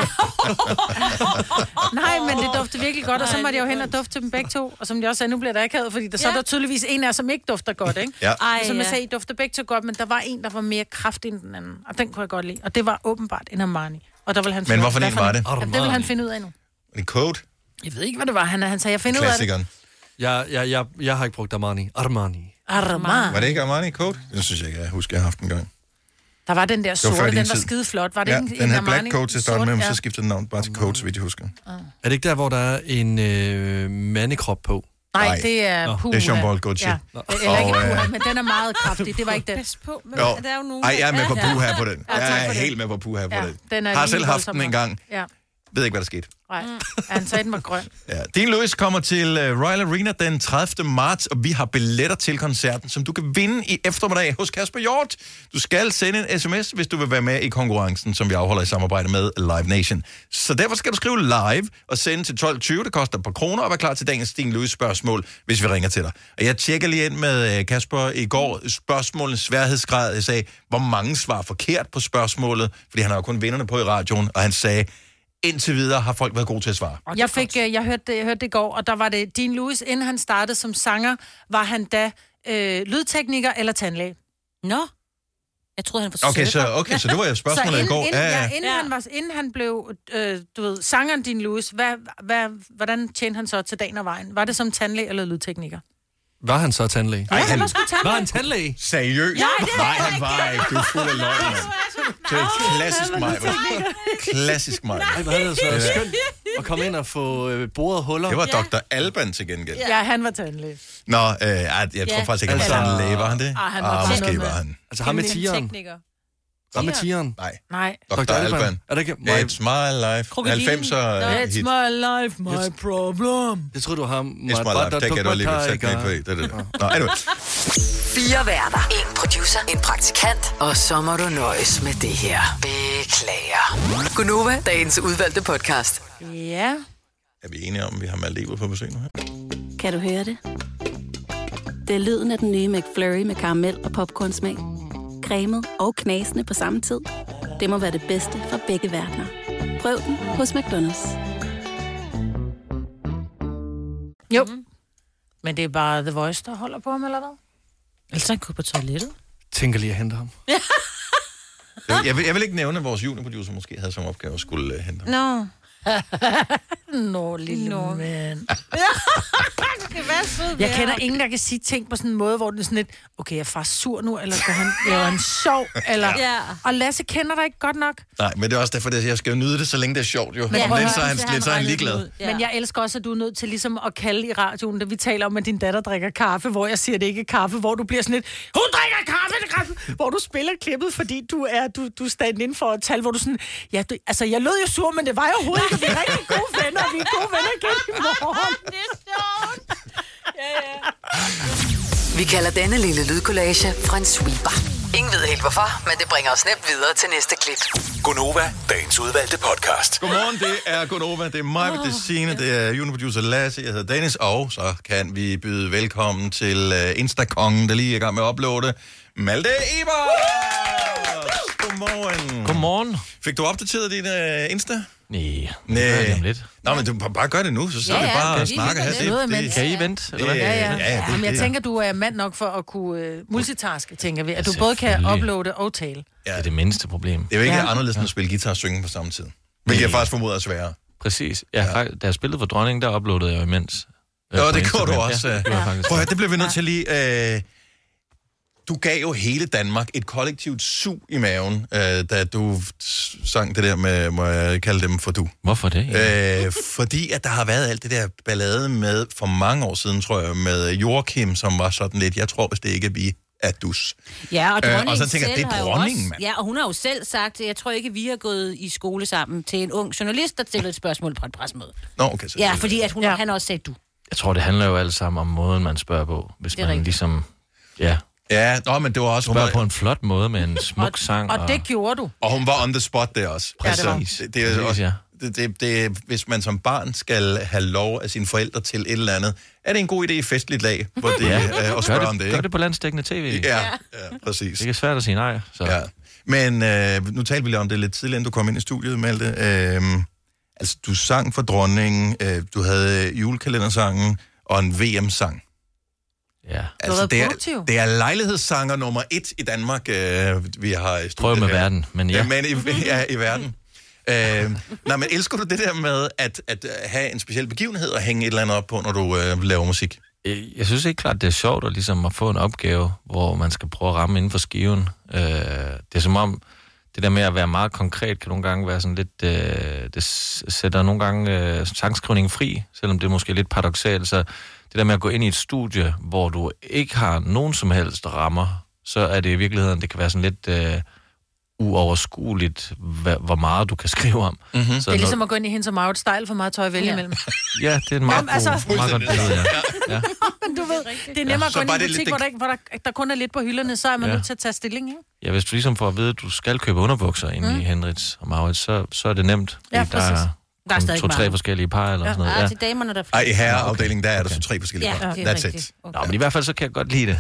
Nej, men det duftede virkelig godt, og så måtte jeg jo hen og dufte til dem begge to. Og som jeg også sagde, nu bliver der akavet, fordi der så er Ja. der tydeligvis en af jer, som ikke dufter godt, ikke? Ja. Ej, Som jeg ja. sagde, I dufter begge to godt, men der var en, der var mere kraftig end den anden. Og den kunne jeg godt lide. Og det var åbenbart en Armani. Og der ville han Men finde hvorfor ud af, en hvad var det? Jamen, det vil han finde ud af nu. En code? Jeg ved ikke, hvad det var. Han, han sagde, jeg finder ud af det. Klassikeren. Jeg, jeg, jeg, jeg har ikke brugt Armani. Armani. Armani. Var det ikke Armani Code? Det synes jeg ikke, jeg husker, jeg har haft en gang. Der var den der var sorte, før din den var tid. skide flot. Var det Ja, ikke den en havde Armani? Black Code til at starte Sort, med, men ja. så skiftede den navn bare til Code, så vidt jeg husker. Er det ikke der, hvor der er en øh, mandekrop på? Nej, Nej. det er Nå, puha. det er Jean-Paul Gaultier. Ja. Nå. Eller ikke Og, øh, puha, men den er meget kraftig. Det var ikke den. Pas på, men Jo. der er jo nogen... Ej, jeg er med på Ja. puha på den. Ja, tak Jeg er for det. helt med på puha på Ja, den. den er Har lige selv haft voldsom den en nok. gang. Ja. Ved ikke, hvad der skete. Nej, han sagde, den var grøn. Ja. Dean Lewis kommer til uh, Royal Arena den tredivte marts, og vi har billetter til koncerten, som du kan vinde i eftermiddag hos Kasper Hjort. Du skal sende en sms, hvis du vil være med i konkurrencen, som vi afholder i samarbejde med Live Nation. Så derfor skal du skrive live og sende til tolv tyve. Det koster et par kroner, og være klar til dagens Dean Lewis spørgsmål, hvis vi ringer til dig. Og jeg tjekker lige ind med uh, Kasper i går. Spørgsmålens sværhedsgrad. Jeg sagde, hvor mange svarer forkert på spørgsmålet, fordi han har jo kun vinderne på i radioen, og han sagde, indtil videre har folk været gode til at svare. Jeg fik, øh, jeg hørte det, jeg hørte det i går, og der var det Dean Lewis, inden han startede som sanger, var han da øh, lydtekniker eller tandlæge. Nå. Jeg troede, han var Okay, så, surfer. okay, så det var jo spørgsmålet så inden, i går. Inden, Ja, ja, ja. inden, Ja. Han var, inden han blev, øh, du ved, sangeren Dean Lewis, hvad, hvad, hvordan tjente han så til dagen og vejen? Var det som tandlæge eller lydtekniker? Var han så tandlæge? Ja, han var sgu tandlæge. Var han tandlæge? Seriøst? Nej, det Nej, han var ikke. Du er fuld af løgn, mand. Det er klassisk mig. Klassisk mig. Ej, hvor havde det så skønt at komme ind og få øh, boret huller. Det var doktor Alban til gengæld. Ja, han var tandlæge. Nå, øh, jeg, jeg tror Ja. faktisk ikke, han var Altså- tandlæge, var han det? Ah, han var ah, bare måske noget var med- han. Altså ham med En tigeren. tekniker. Ham med tigeren. Nej, Nej. doktor Alban. Er det ikke? It's my life. Krokodilen. halvfemser Nå. hit. It's my life, my problem. Jeg tror du har ham. It's my life. Det kan du alligevel sætte mig på. Det er det. Nå, anyway. Fire værter. En producer. En praktikant. Og så må du nøjes med det her. Beklager. Gunova, dagens udvalgte podcast. Ja. Er vi enige om, at vi har Maldiver på besøg nu her? Kan du høre det? Det er lyden af den nye McFlurry med karamel og popcornsmag. Cremet og knasende på samme tid. Det må være det bedste fra begge verdener. Prøv den hos McDonald's. Jo. Mm. Men det er bare The Voice, der holder på ham, eller hvad? Ellers han kunne på toilettet. Tænker lige at hente ham. Jeg vil, jeg vil ikke nævne, at vores juniorproducer måske havde som opgave at skulle uh, hente ham. Nå. Nå, lille Nå. mand. Det kan være sød. Jeg kender ingen, der kan sige ting på sådan en måde, hvor det er sådan lidt, okay, jeg er far sur nu, eller skal han lave en sjov, eller... Ja. Og Lasse kender dig ikke godt nok. Nej, men det er også derfor, at jeg skal jo nyde det, så længe det er sjovt jo. Men Men prøv at lidt, høre, så er han, så har lidt, så er han regnet ligeglad. ud. Ja. Men jeg elsker også, at du er nødt til ligesom at kalde i radioen, da vi taler om, at din datter drikker kaffe, hvor jeg siger, at det ikke er kaffe, hvor du bliver sådan lidt, hun drikker kaffe, det er kaffe, hvor du spiller klippet, fordi du er, du, du er stand inden for et tal, hvor du sådan, ja, du, altså jeg lød jo sur, men det var jo overhovedet ikke, vi er rigtig gode venner, og vi er gode venner igen i morgen. Det er sjovt. Ja, ja. Vi kalder denne lille lydkollage en sweeper. Ingen ved helt hvorfor, men det bringer os nemt videre til næste klip. Gunova, dagens udvalgte podcast. Godmorgen, det er Gunova, det er mig, det er Signe, det er juniorproducer Lasse, jeg hedder Dennis, og så kan vi byde velkommen til uh, Instakongen, der lige er i gang med at uploade, Malte Ebert! Godmorgen. Godmorgen. Fik du opdateret din uh, Insta? Nej, Nej. det gør jeg om lidt. Nå, men du bare gør det nu, så så Ja, er det ja, bare vi at snakke her. Noget, men- Kan I vente? Eller hvad? Ja, ja. ja, det- Jamen, jeg det- tænker, du er mand nok for at kunne uh, multitaske, tænker vi. At Ja, du både kan selvfølgelig. uploade og tale. Det er det mindste problem. Det er jo ikke Ja. anderledes end at spille guitar og synge på samme tid. Hvilket jeg faktisk formoder er sværere. Præcis. Jeg, ja. Da jeg spillede for dronningen, der uploadede jeg jo imens. øh, Jo, på det Instagram. gjorde du også. Ja, det gjorde jeg faktisk. Prøv at høre, det bliver vi nødt til lige... Øh, du gav jo hele Danmark et kollektivt sug i maven, øh, da du sang det der med, må jeg kalde dem for du. Hvorfor det? Ja. Øh, fordi at der har været alt det der ballade med, for mange år siden, tror jeg, med Joachim, som var sådan lidt, jeg tror, hvis det ikke er vi, at dus. Ja, og Øh, dronningen og så tænker jeg, selv det er har jo dronningen, også- mand. Ja, og hun har jo selv sagt, jeg tror ikke, vi har gået i skole sammen til en ung journalist, der stillede et spørgsmål på et pressemøde. Nå, okay. Så Ja, fordi at hun, ja. han også sagde du. Jeg tror, det handler jo alt sammen om måden, man spørger på. Hvis Det er man rigtigt. ligesom... Ja, Ja, nå, men det var også... spørger på en flot måde med en smuk sang. Og det gjorde du. Og hun var on the spot der også. Ja, det var. Altså, det, det, er Præcis, også, ja. det, det, det, hvis man som barn skal have lov af sine forældre til et eller andet, er det en god idé i festligt lag, hvor det, Ja. øh, at spørge Gør om det, det, gør ikke? det på landsdækkende tv. Ja, ja, præcis. Det er svært at sige nej. Så. Ja. Men øh, nu talte vi lige om det lidt tidligere, inden du kom ind i studiet, Malte. Øh, altså, du sang for dronningen, øh, du havde julekalendersangen og en V M-sang. Ja. Altså, været det, er, produktiv. det er lejlighedssanger nummer et i Danmark, øh, vi har i studiet. Prøv med her. verden, men ja. Ja, men i, ja, i verden. øh, nej, men elsker du det der med at, at have en speciel begivenhed og hænge et eller andet op på, når du øh, laver musik? Jeg synes ikke klart, det er sjovt at, ligesom at få en opgave, hvor man skal prøve at ramme inden for skiven. Øh, det er som om, det der med at være meget konkret, kan nogle gange være sådan lidt... Øh, det sætter nogle gange øh, sangskrivningen fri, selvom det er måske lidt paradoksalt. Så det der med at gå ind i et studie, hvor du ikke har nogen som helst rammer, så er det i virkeligheden, det kan være sådan lidt... Øh, uoverskueligt, hvor meget du kan skrive om. Mm-hmm. Det er ligesom at gå ind i hendes og Maud Style for meget tøj at vælge Ja. imellem. Ja, det er en meget, Jamen, altså- god, meget godt billede, ja. ja. Men du ved, det er nemmere at Så gå ind bare i det en lidt- butik, hvor, der, ikke- hvor der, der kun er lidt på hylderne, så er man Ja. nødt til at tage stilling, ikke? Ja, hvis du ligesom får at vide, at du skal købe underbukser inde mm. i Henrits og Maurits, så, så er det nemt. Ja, fordi der præcis. er, Der er kun stadig to-tre mange. forskellige par eller Ja. sådan noget. Ah, Ja. til damerne, der... Ej, i herreafdelingen, der er der så tre forskellige Ja, par. det er That's rigtigt. it. Okay. Nå, men i hvert fald så kan jeg godt lide det.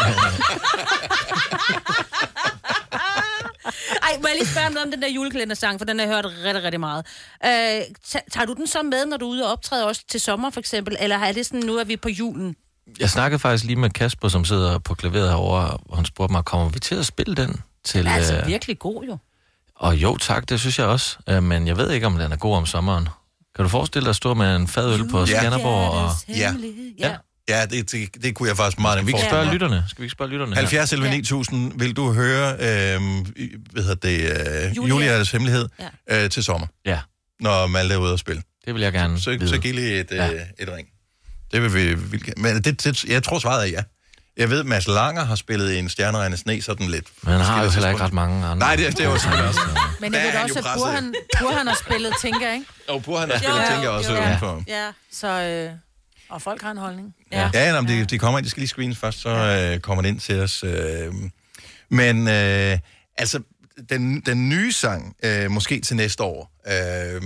Ej, må jeg lige spørge noget om den der julekalendersang, for den har jeg hørt rigtig, rigtig meget. Øh, tager du den så med, når du er ude og optræde også til sommer, for eksempel? Eller er det sådan, nu er vi på julen? Jeg snakkede faktisk lige med Kasper, som sidder på klaveret herovre, og han spurgte mig, kommer vi til at spille den? Til, Den er altså øh, virkelig god, jo. Og jo tak, det synes jeg også. Øh, men jeg ved ikke, om den er god om sommeren. Kan du forestille dig at stå med en fadøl på Skanderborg? Og... Ja. Ja. Ja, det, det, det kunne jeg faktisk meget Skal vi ikke forestille spørge mig. lytterne? Skal vi ikke spørge lytterne? halvfjerds elleve ni tusind vil du høre, øh, hvad hedder det, øh, Julia. Julias hemmelighed ja. øh, til sommer. Ja. Når Malte er ude at spille. Det vil jeg gerne Så, vide. så giv lige et, Ja. øh, et ring. Det vil vi... vi men det, det, jeg tror svaret er ja. Jeg ved, Mads Langer har spillet en stjerneregne sne sådan lidt. Men han har jo heller ikke ret mange andre. Nej, det, det er jo sådan også. Men jeg ved også, at Burhan, Burhan har spillet Tinker, ikke? Og Burhan har spillet Tinker også ja. udenfor. Ja, så... Øh, og folk har en holdning. Ja, ja jamen, de, de kommer ind, de skal lige screens først, så øh, kommer det ind til os. Øh. Men øh, altså, den, den nye sang, øh, måske til næste år, øh,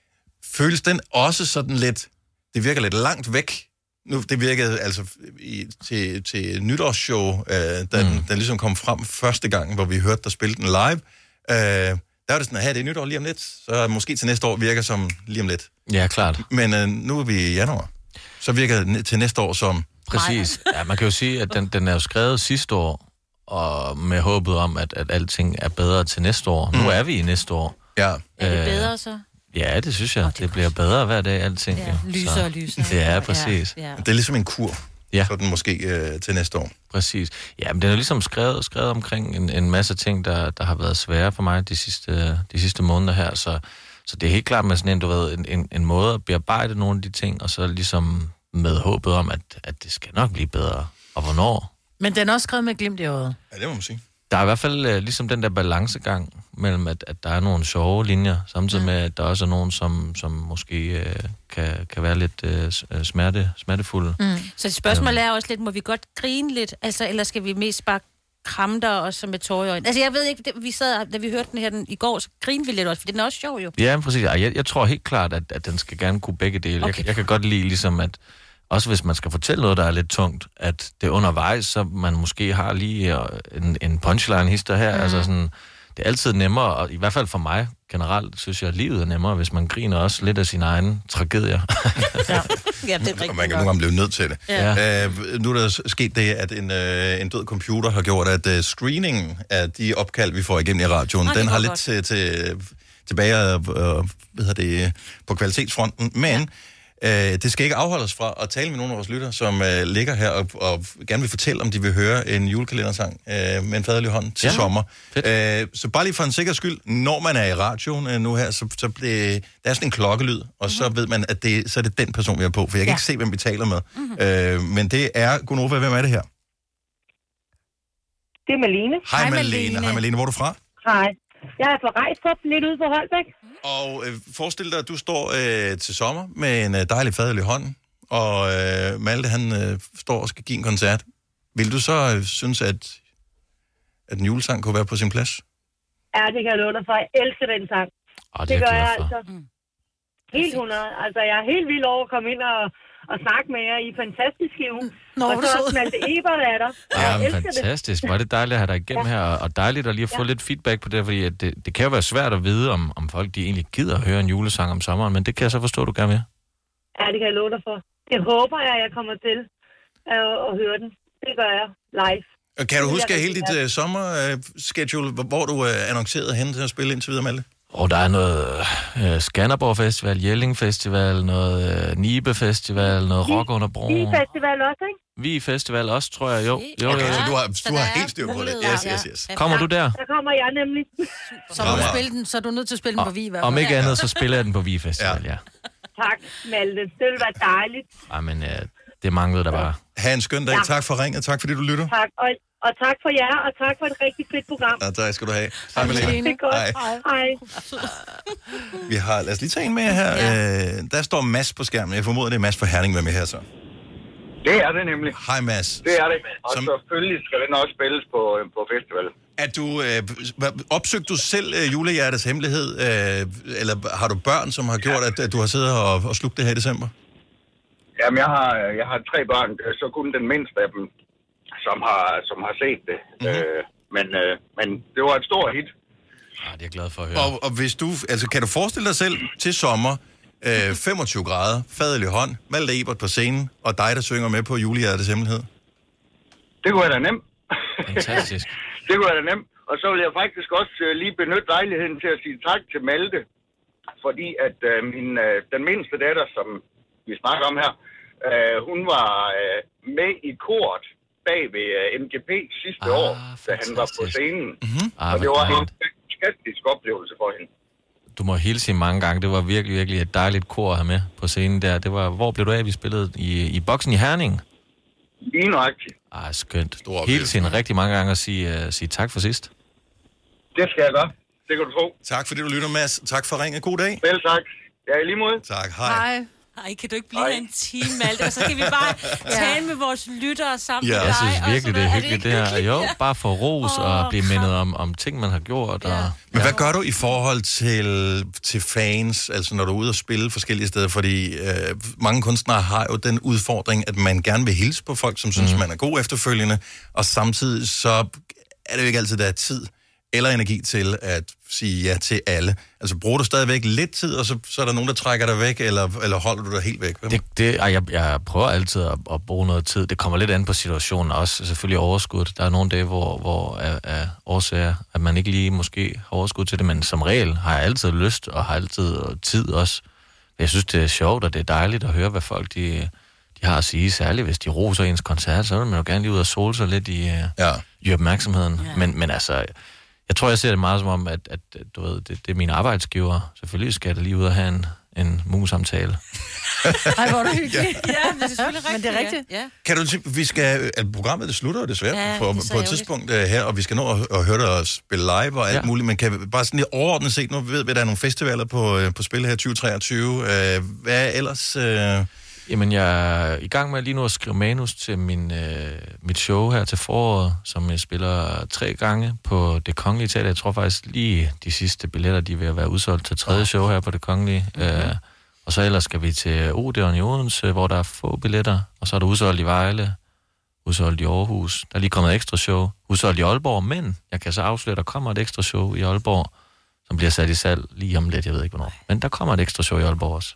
føles den også sådan lidt, det virker lidt langt væk. Nu, det virkede altså i, til, til nytårsshow, øh, den, mm. den ligesom kom frem første gang, hvor vi hørte dig spille den live. Øh, der var det sådan, at det er nytår lige om lidt, så måske til næste år virker som lige om lidt. Ja, klart. Men øh, nu er vi i januar. Så virker det til næste år som... Præcis. Ja, man kan jo sige, at den, den er jo skrevet sidste år, og med håbet om, at, at alting er bedre til næste år. Mm. Nu er vi i næste år. Ja. Er det bedre så? Ja, det synes jeg. Oh, det, det bliver bedre hver dag, alting. Ja, lyser og lyser. Ja, præcis. Ja, ja. Det er ligesom en kur, ja. så den måske øh, til næste år. Præcis. Ja, men den er ligesom skrevet, skrevet omkring en, en masse ting, der, der har været svære for mig de sidste, de sidste måneder her, så, så det er helt klart med sådan en, du ved, en, en, en måde at bearbejde nogle af de ting, og så ligesom med håbet om, at, at det skal nok blive bedre. Og hvornår? Men den er også skrevet med glimt i øjet. Ja, det må man sige. Der er i hvert fald uh, ligesom den der balancegang mellem, at, at der er nogle sjove linjer, samtidig med, at der også er nogen, som, som måske uh, kan, kan være lidt uh, smerte, smertefulde. Mm. Så det spørgsmål er også lidt, må vi godt grine lidt, altså, eller skal vi mest bare kramme dig også med tårer i øjnene? Altså, jeg ved ikke, det, vi sad, da vi hørte den her den, i går, så grinede vi lidt også, for den er også sjov jo. Ja, præcis. Jeg, jeg tror helt klart, at, at den skal gerne kunne begge dele. Okay. Jeg, jeg kan godt lide ligesom, at også hvis man skal fortælle noget, der er lidt tungt, at det undervejs, så man måske har lige en, en punchline-hister her. Mm. Altså sådan, det er altid nemmere, og i hvert fald for mig generelt, synes jeg, at livet er nemmere, hvis man griner også lidt af sine egne tragedier. Ja, ja det er rigtigt. Og man kan nogle gange blive nødt til det. Ja. Uh, nu er der sket det, at en, uh, en død computer har gjort, at uh, screeningen af de opkald, vi får igennem i radioen, Nå, den har godt. lidt til, til, tilbage uh, hvad hedder det, på kvalitetsfronten, men... Ja. Uh, det skal ikke afholde os fra at tale med nogle af vores lytter, som uh, ligger her og, og gerne vil fortælle, om de vil høre en julekalendersang uh, med en faderlig hånd til ja. sommer. Uh, så bare lige for en sikker skyld, når man er i radioen uh, nu her, så, så bliver, der er sådan en klokkelyd, og mm-hmm. så ved man, at det, så er det den person, vi er på, for jeg kan ja. ikke se, hvem vi taler med. Mm-hmm. Uh, men det er, Gunova, hvem er det her? Det er Malene. Hej Malene. Hej Malene, hvor er du fra? Hej. Jeg er på Rejstrup, lidt ude på Holbæk. Og øh, forestil dig, at du står øh, til sommer med en øh, dejlig faderlig hånd, og øh, Malte, han øh, står og skal give en koncert. Vil du så øh, synes, at, at en julesang kunne være på sin plads? Ja, det kan jeg love dig for. Jeg elsker den sang. Oh, det, det gør jeg for. altså. Helt hundrede. Altså, jeg er helt vild over at komme ind og, og snakke med jer. I er fantastisk jo. Nå, og så også Malte Ebert er der. Ja, jeg elsker fantastisk. det. Var det dejligt at have dig igennem ja. her, og dejligt at lige at få ja. lidt feedback på det, fordi at det, det kan jo være svært at vide, om, om folk de egentlig gider at høre en julesang om sommeren, men det kan jeg så forstå, du gerne vil. Ja, det kan jeg love dig for. Det håber jeg, jeg kommer til at, at høre den. Det gør jeg live. Og kan du huske hele dit uh, sommerschedule, uh, hvor du er uh, annonceret hen til at spille indtil videre, Malte? Og der er noget øh, Skanderborg Festival, Jelling Festival, noget øh, Nibe Festival, noget Rock under broen. Vi Festival også, ikke? Vi Festival også, tror jeg, jo. jo, Okay, jo. så du har, du har helt styr på det. Yes, yes, yes. Kommer du der? Der kommer jeg nemlig. Så, du spille den, så er du nødt til at spille den på Vi i hvert fald. Om ikke andet, så spiller jeg den på Vi Festival, ja. ja. Tak, Malte. Det vil være dejligt. Ej, men øh, det manglede der bare. Ha' en skøn dag. Ja. Tak for ringet. Tak fordi du lytter. Tak, og, og tak for jer, og tak for et rigtig fedt program. Ja, tak skal du have. Hej, Malene. Det er godt. Hej. Hej. Vi har, lad os lige tage en med her. Ja. Øh, der står Mads på skærmen. Jeg formoder, det er Mads fra Herning, med med her så. Det er det nemlig. Hej Mads. Det er det. Og Som... selvfølgelig skal den også spilles på, på festival. Er du, øh, opsøgt du selv øh, julehjertets hemmelighed, øh, eller har du børn, som har gjort, at, at du har siddet og, og slugt det her i december? Jamen, jeg har, jeg har tre børn, så kun den mindste af dem, som har, som har set det. Mm-hmm. Øh, men, øh, men det var et stort hit. Ja, det er jeg glad for at høre. Og, og hvis du, altså, kan du forestille dig selv til sommer, øh, femogtyve grader, faderlig hånd, Malte Ebert på scenen, og dig, der synger med på julehjertets hemmelighed? Det kunne være da nemt. Fantastisk. Det kunne være da nemt. Og så vil jeg faktisk også øh, lige benytte lejligheden til at sige tak til Malte, fordi at øh, min, øh, den mindste datter, som vi snakker om her, Uh, hun var uh, med i kort bag ved uh, M G P sidste ah, år, da han var på scenen. Mm-hmm. Ah, og det var en fantastisk oplevelse for hende. Du må hilse hende mange gange. Det var virkelig, virkelig et dejligt kor at have med på scenen der. Det var, hvor blev du af, vi spillede? I, i boksen i Herning? Lige nøjagtigt. Ah, skønt. Hilse hende rigtig mange gange og sige, uh, sige tak for sidst. Det skal jeg gøre. Det kan du tro. Tak fordi du lytter, Mads. Tak for ringen. God dag. Vel tak. Ja, i lige måde. Tak. Hej. Hej. Ej, kan du ikke blive en time, Malte? Og så skal vi bare tale med vores lyttere sammen ja, med dig. Jeg synes virkelig, det er hyggeligt, det, det her. Jo, ja. bare få ros oh, og blive mindet om, om ting, man har gjort. Ja. Og, Men ja. hvad gør du i forhold til, til fans, altså når du er ude og spille forskellige steder? Fordi øh, mange kunstnere har jo den udfordring, at man gerne vil hilse på folk, som synes, mm. man er god efterfølgende, og samtidig så er det jo ikke altid, der er tid eller energi til at sige ja til alle. Altså bruger du stadigvæk lidt tid, og så, så er der nogen, der trækker dig væk, eller, eller holder du dig helt væk? Det, det, ej, jeg, jeg prøver altid at, at bruge noget tid. Det kommer lidt an på situationen, også selvfølgelig overskud. Der er nogle dage, hvor, hvor er, er årsager, at man ikke lige måske har overskud til det, men som regel har jeg altid lyst, og har altid tid også. Jeg synes, det er sjovt, og det er dejligt at høre, hvad folk de, de har at sige, særligt hvis de roser ens koncert, så vil man jo gerne lige ud og sole sig lidt i, ja. i opmærksomheden. Ja. Men, men altså... Jeg tror, jeg ser det meget som om, at, at du ved, det, det er mine arbejdsgiver. Selvfølgelig skal jeg da lige ud og have en, en mus-samtale. Ej, hvor er det hyggeligt. Ja, ja, det er selvfølgelig rigtigt. Men det er rigtigt. Ja. Kan du sige, vi skal, at programmet det slutter jo desværre Ja, på, det på et tidspunkt uh, her, og vi skal nå at, at høre dig spille live og alt ja. muligt, men kan vi bare sådan lidt overordnet set, nu ved vi, at der er nogle festivaler på, uh, på spil her tyve treogtyve. Uh, hvad er ellers... Uh... Jamen, jeg er i gang med lige nu at skrive manus til min, øh, mit show her til foråret, som jeg spiller tre gange på Det Kongelige Teater. Jeg tror faktisk lige de sidste billetter, de vil være udsolgt til tredje show her på Det Kongelige. Mm-hmm. Øh, og så ellers skal vi til Odeon i Odense, hvor der er få billetter. Og så er der udsolgt i Vejle, udsolgt i Aarhus. Der er lige kommet et ekstra show. Udsolgt i Aalborg, men jeg kan så afsløre, at der kommer et ekstra show i Aalborg, som bliver sat i salg lige om lidt, jeg ved ikke hvornår. Men der kommer et ekstra show i Aalborg også.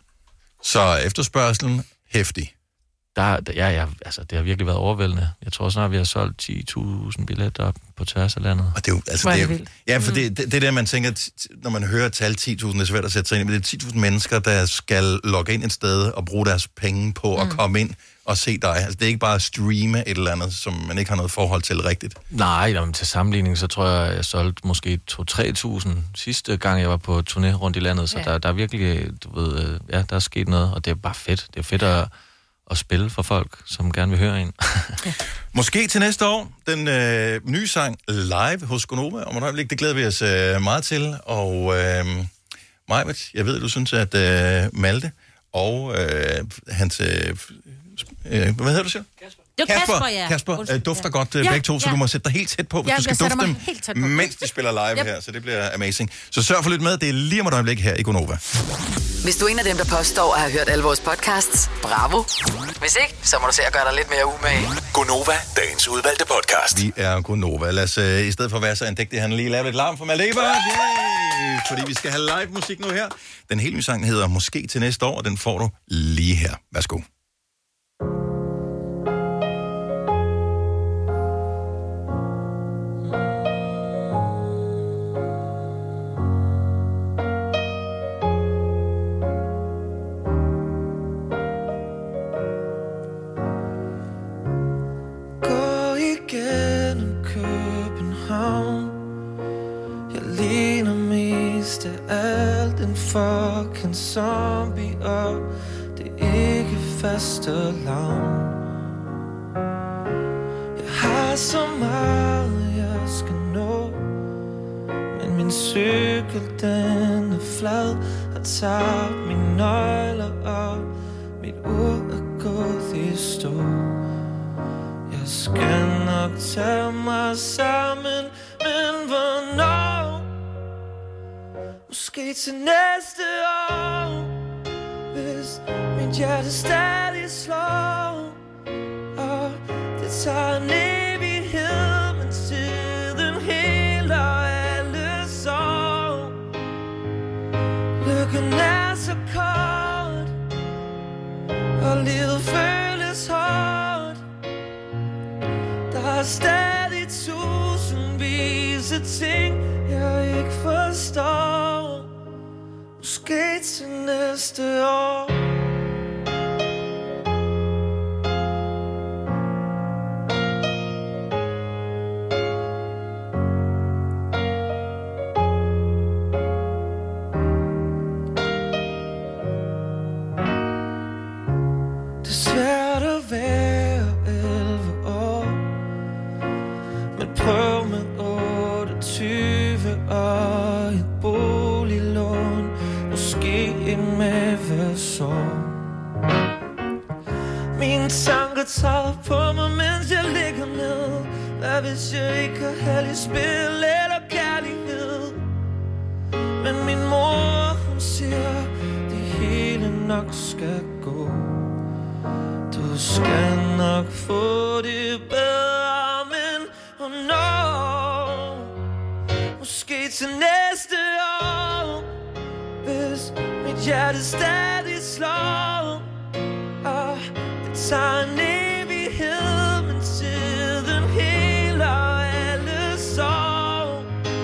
Så efterspørgselen hæftig. Der, ja, ja, altså, det har virkelig været overvældende. Jeg tror snart, vi har solgt ti tusind billetter på tværs af landet. Og det er jo, altså, det er, det ja, for mm. det, det, det der, man tænker, når man hører tal ti tusind, det er svært at sætte sig ind i, men det er ti tusind mennesker, der skal logge ind et sted og bruge deres penge på mm. at komme ind og se dig. Altså, det er ikke bare at streame et eller andet, som man ikke har noget forhold til rigtigt. Nej, jamen, til sammenligning, så tror jeg, jeg solgte måske to til tre tusind sidste gang, jeg var på turné rundt i landet, så ja. der, der er virkelig, du ved, ja, der er sket noget, og det er bare fedt. Det er fedt at, at spille for folk, som gerne vil høre en. Måske til næste år, den øh, nye sang live hos Gonova, om et øjeblik, det glæder vi os øh, meget til, og øh, Majbert, jeg ved, du synes, at øh, Malte og øh, hans... Øh, øh, hvad hedder du siger? Kasper. Jo, Kasper, Kasper, ja. Kasper øh, dufter ja. godt øh, ja, begge to, ja. så du må sætte dig helt tæt på, hvis ja, du skal dufte dem, mens de spiller live yep. her, så det bliver amazing. Så sørg for lidt med, det er lige om et øjeblik her i Gonova. Hvis du er en af dem, der påstår at have hørt alle vores podcasts, bravo. Hvis ikke, så må du se at gøre dig lidt mere umage. Gonova, dagens udvalgte podcast. Vi er Gonova. Lad os øh, i stedet for at være så andægtige, han lige lave lidt larm for Maleba. Yay! Fordi vi skal have live musik nu her. Den helt nye sang hedder Måske til næste år, og den får du lige her. Værsgo. Fucking zombie op, det er ikke fastelavn. Jeg har så meget jeg skal nå, men min cykel den er flad. Har tabt mine nøgler op, mit ur er gået i stå. Jeg skal nok tage mig sammen, men hvornår? Måske til næste år, hvis mit hjerte stadig slår. Og det tager en evighed, men tiden heler alle sår. Lykken er så kort, og livet føles hårdt. Der er stadig tusindvis af ting, jeg ikke forstår. Måske til næste år. tager på mig, mens jeg ligger ned? Hvad hvis jeg ikke har heldig spil eller kærlighed? Men min mor, hun siger, det hele nok skal gå. Du skal nok få det bedre, men oh no. Måske til næste år, hvis mit hjerte stadig slår. Og det tager en evighed, men tiden heler alle sår.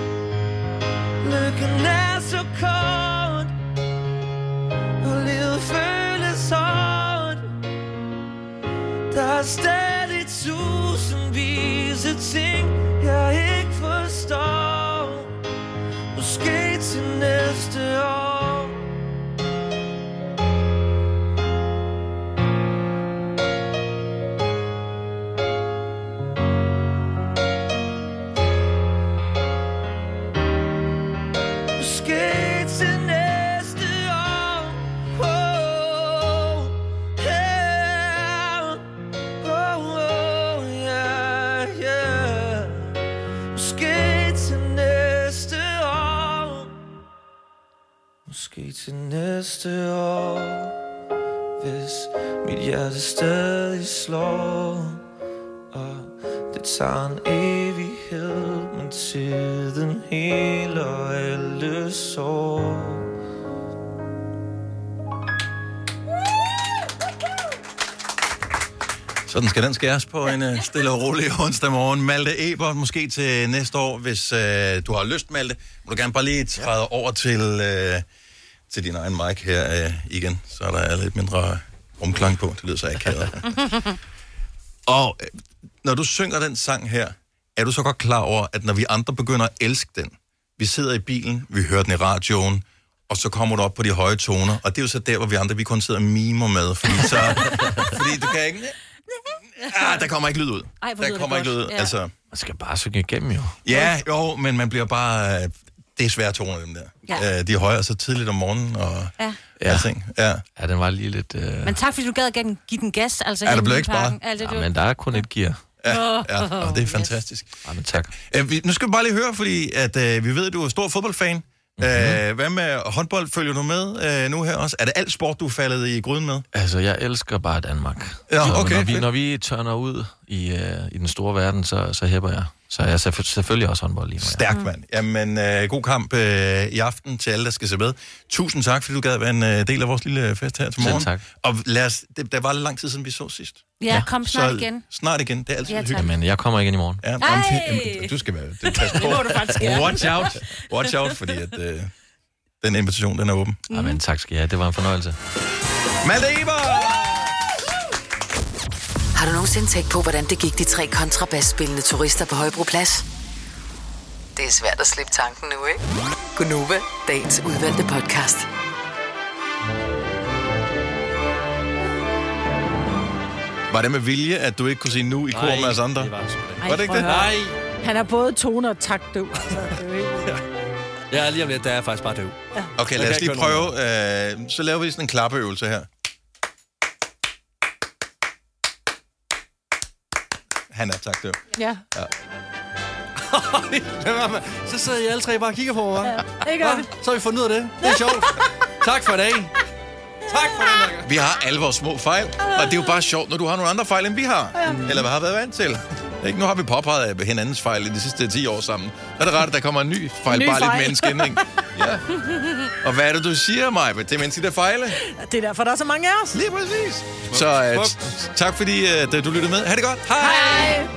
Lykken er så kort, og livet føles hårdt. Der er stadig tusindvis af ting, jeg ikke forstår. Måske til næste år. Måske til næste år, hvis mit hjerte stadig slår. Og det tager en evighed, men tiden heler alle sår. Sådan skal den skæres på en uh, stille og rolig onsdag morgen. Malte Ebert, måske til næste år, hvis uh, du har lyst, Malte. Må du gerne bare lige træde ja. over til, uh, til din egen mic her uh, igen. Så er der lidt mindre rumklang på. Det lyder så akavet. Og uh, når du synger den sang her, er du så godt klar over, at når vi andre begynder at elske den, vi sidder i bilen, vi hører den i radioen, og så kommer du op på de høje toner, og det er jo så der, hvor vi andre, vi kun sidder og mimer med, fordi så, fordi du kan ikke... Ah, der kommer ikke lyd ud. Ej, der kommer ikke lyd ud. Ja. Altså, man skal bare synge igennem, jo. Ja, jo, men man bliver bare... Det er svære toner, dem der. Ja. De er højere så tidligt om morgenen, og ja. alting. Ja. ja, den var lige lidt... Uh... Men tak, fordi du gad at give den gas. Altså, ja, der blev ikke sparet. Altså, ja, men der er kun et gear. Ja, ja, og det er fantastisk. Yes. Ja, men tak. Uh, vi, nu skal vi bare lige høre, fordi at, uh, vi ved, at du er stor fodboldfan. Mm-hmm. Uh, hvad med håndbold? Følger du med uh, nu her også? Er det alt sport, du er faldet i gryden med? Altså, jeg elsker bare Danmark. Ja, okay. Når vi, når vi tørner ud i, uh, i den store verden, så, så hæpper jeg. Så jeg er selvfølgelig også håndbold lige nu. Stærkt, mand. Jamen, uh, god kamp uh, i aften til alle, der skal se med. Tusind tak, fordi du gad være en uh, del af vores lille fest her til morgen. Selv tak. Og lad os, det, der var lang tid siden, vi så sidst. Ja, kom snart så, igen. Snart igen, det er altid ja, hyggeligt. Men jeg kommer igen i morgen. Ja, jamen, du skal være, det passer på. Det må du faktisk gerne. Watch out, watch out, fordi at, uh, den invitation, den er åben. Mm. Jamen, tak skal I have. Det var en fornøjelse. Malte Ebert! Har du nogensinde tænkt på, hvordan det gik de tre kontrabasspillende turister på Højbroplads? Det er svært at slippe tanken nu, ikke? Gunova, dagens udvalgte podcast. Var det med vilje, at du ikke kunne sige nu i kor med os andre? Det var, Ej, var det ikke det? Nej. Han er både tone og taktdøv. Altså, det er jo ikke... Ja, lige om lidt, der er jeg faktisk bare døv. Ja. Okay, lad os lige prøve. Øh, så laver vi sådan en klappeøvelse her. Han er taktdøv. Ja. Ja. Så sidder I alle tre bare og kigger på mig, ja. Ikke ja, så har vi fundet ud af det. Det er sjovt. Tak for i dag. Tak for den gang. Vi har alle vores små fejl, og det er jo bare sjovt, når du har nogle andre fejl, end vi har. Ja. Eller hvad har været vant til. Ikke? Nu har vi påpeget hinandens fejl i de sidste ti år sammen. Så er det rart, at der kommer en ny fejl, ny bare fejl. lidt menneske ind. Ja. Og hvad er det, du siger, Maja? Det er menneske, der fejler. Det er derfor, der er så mange af os. Lige præcis. Så uh, tak fordi uh, du lyttede med. Ha' det godt. Hej! Hej.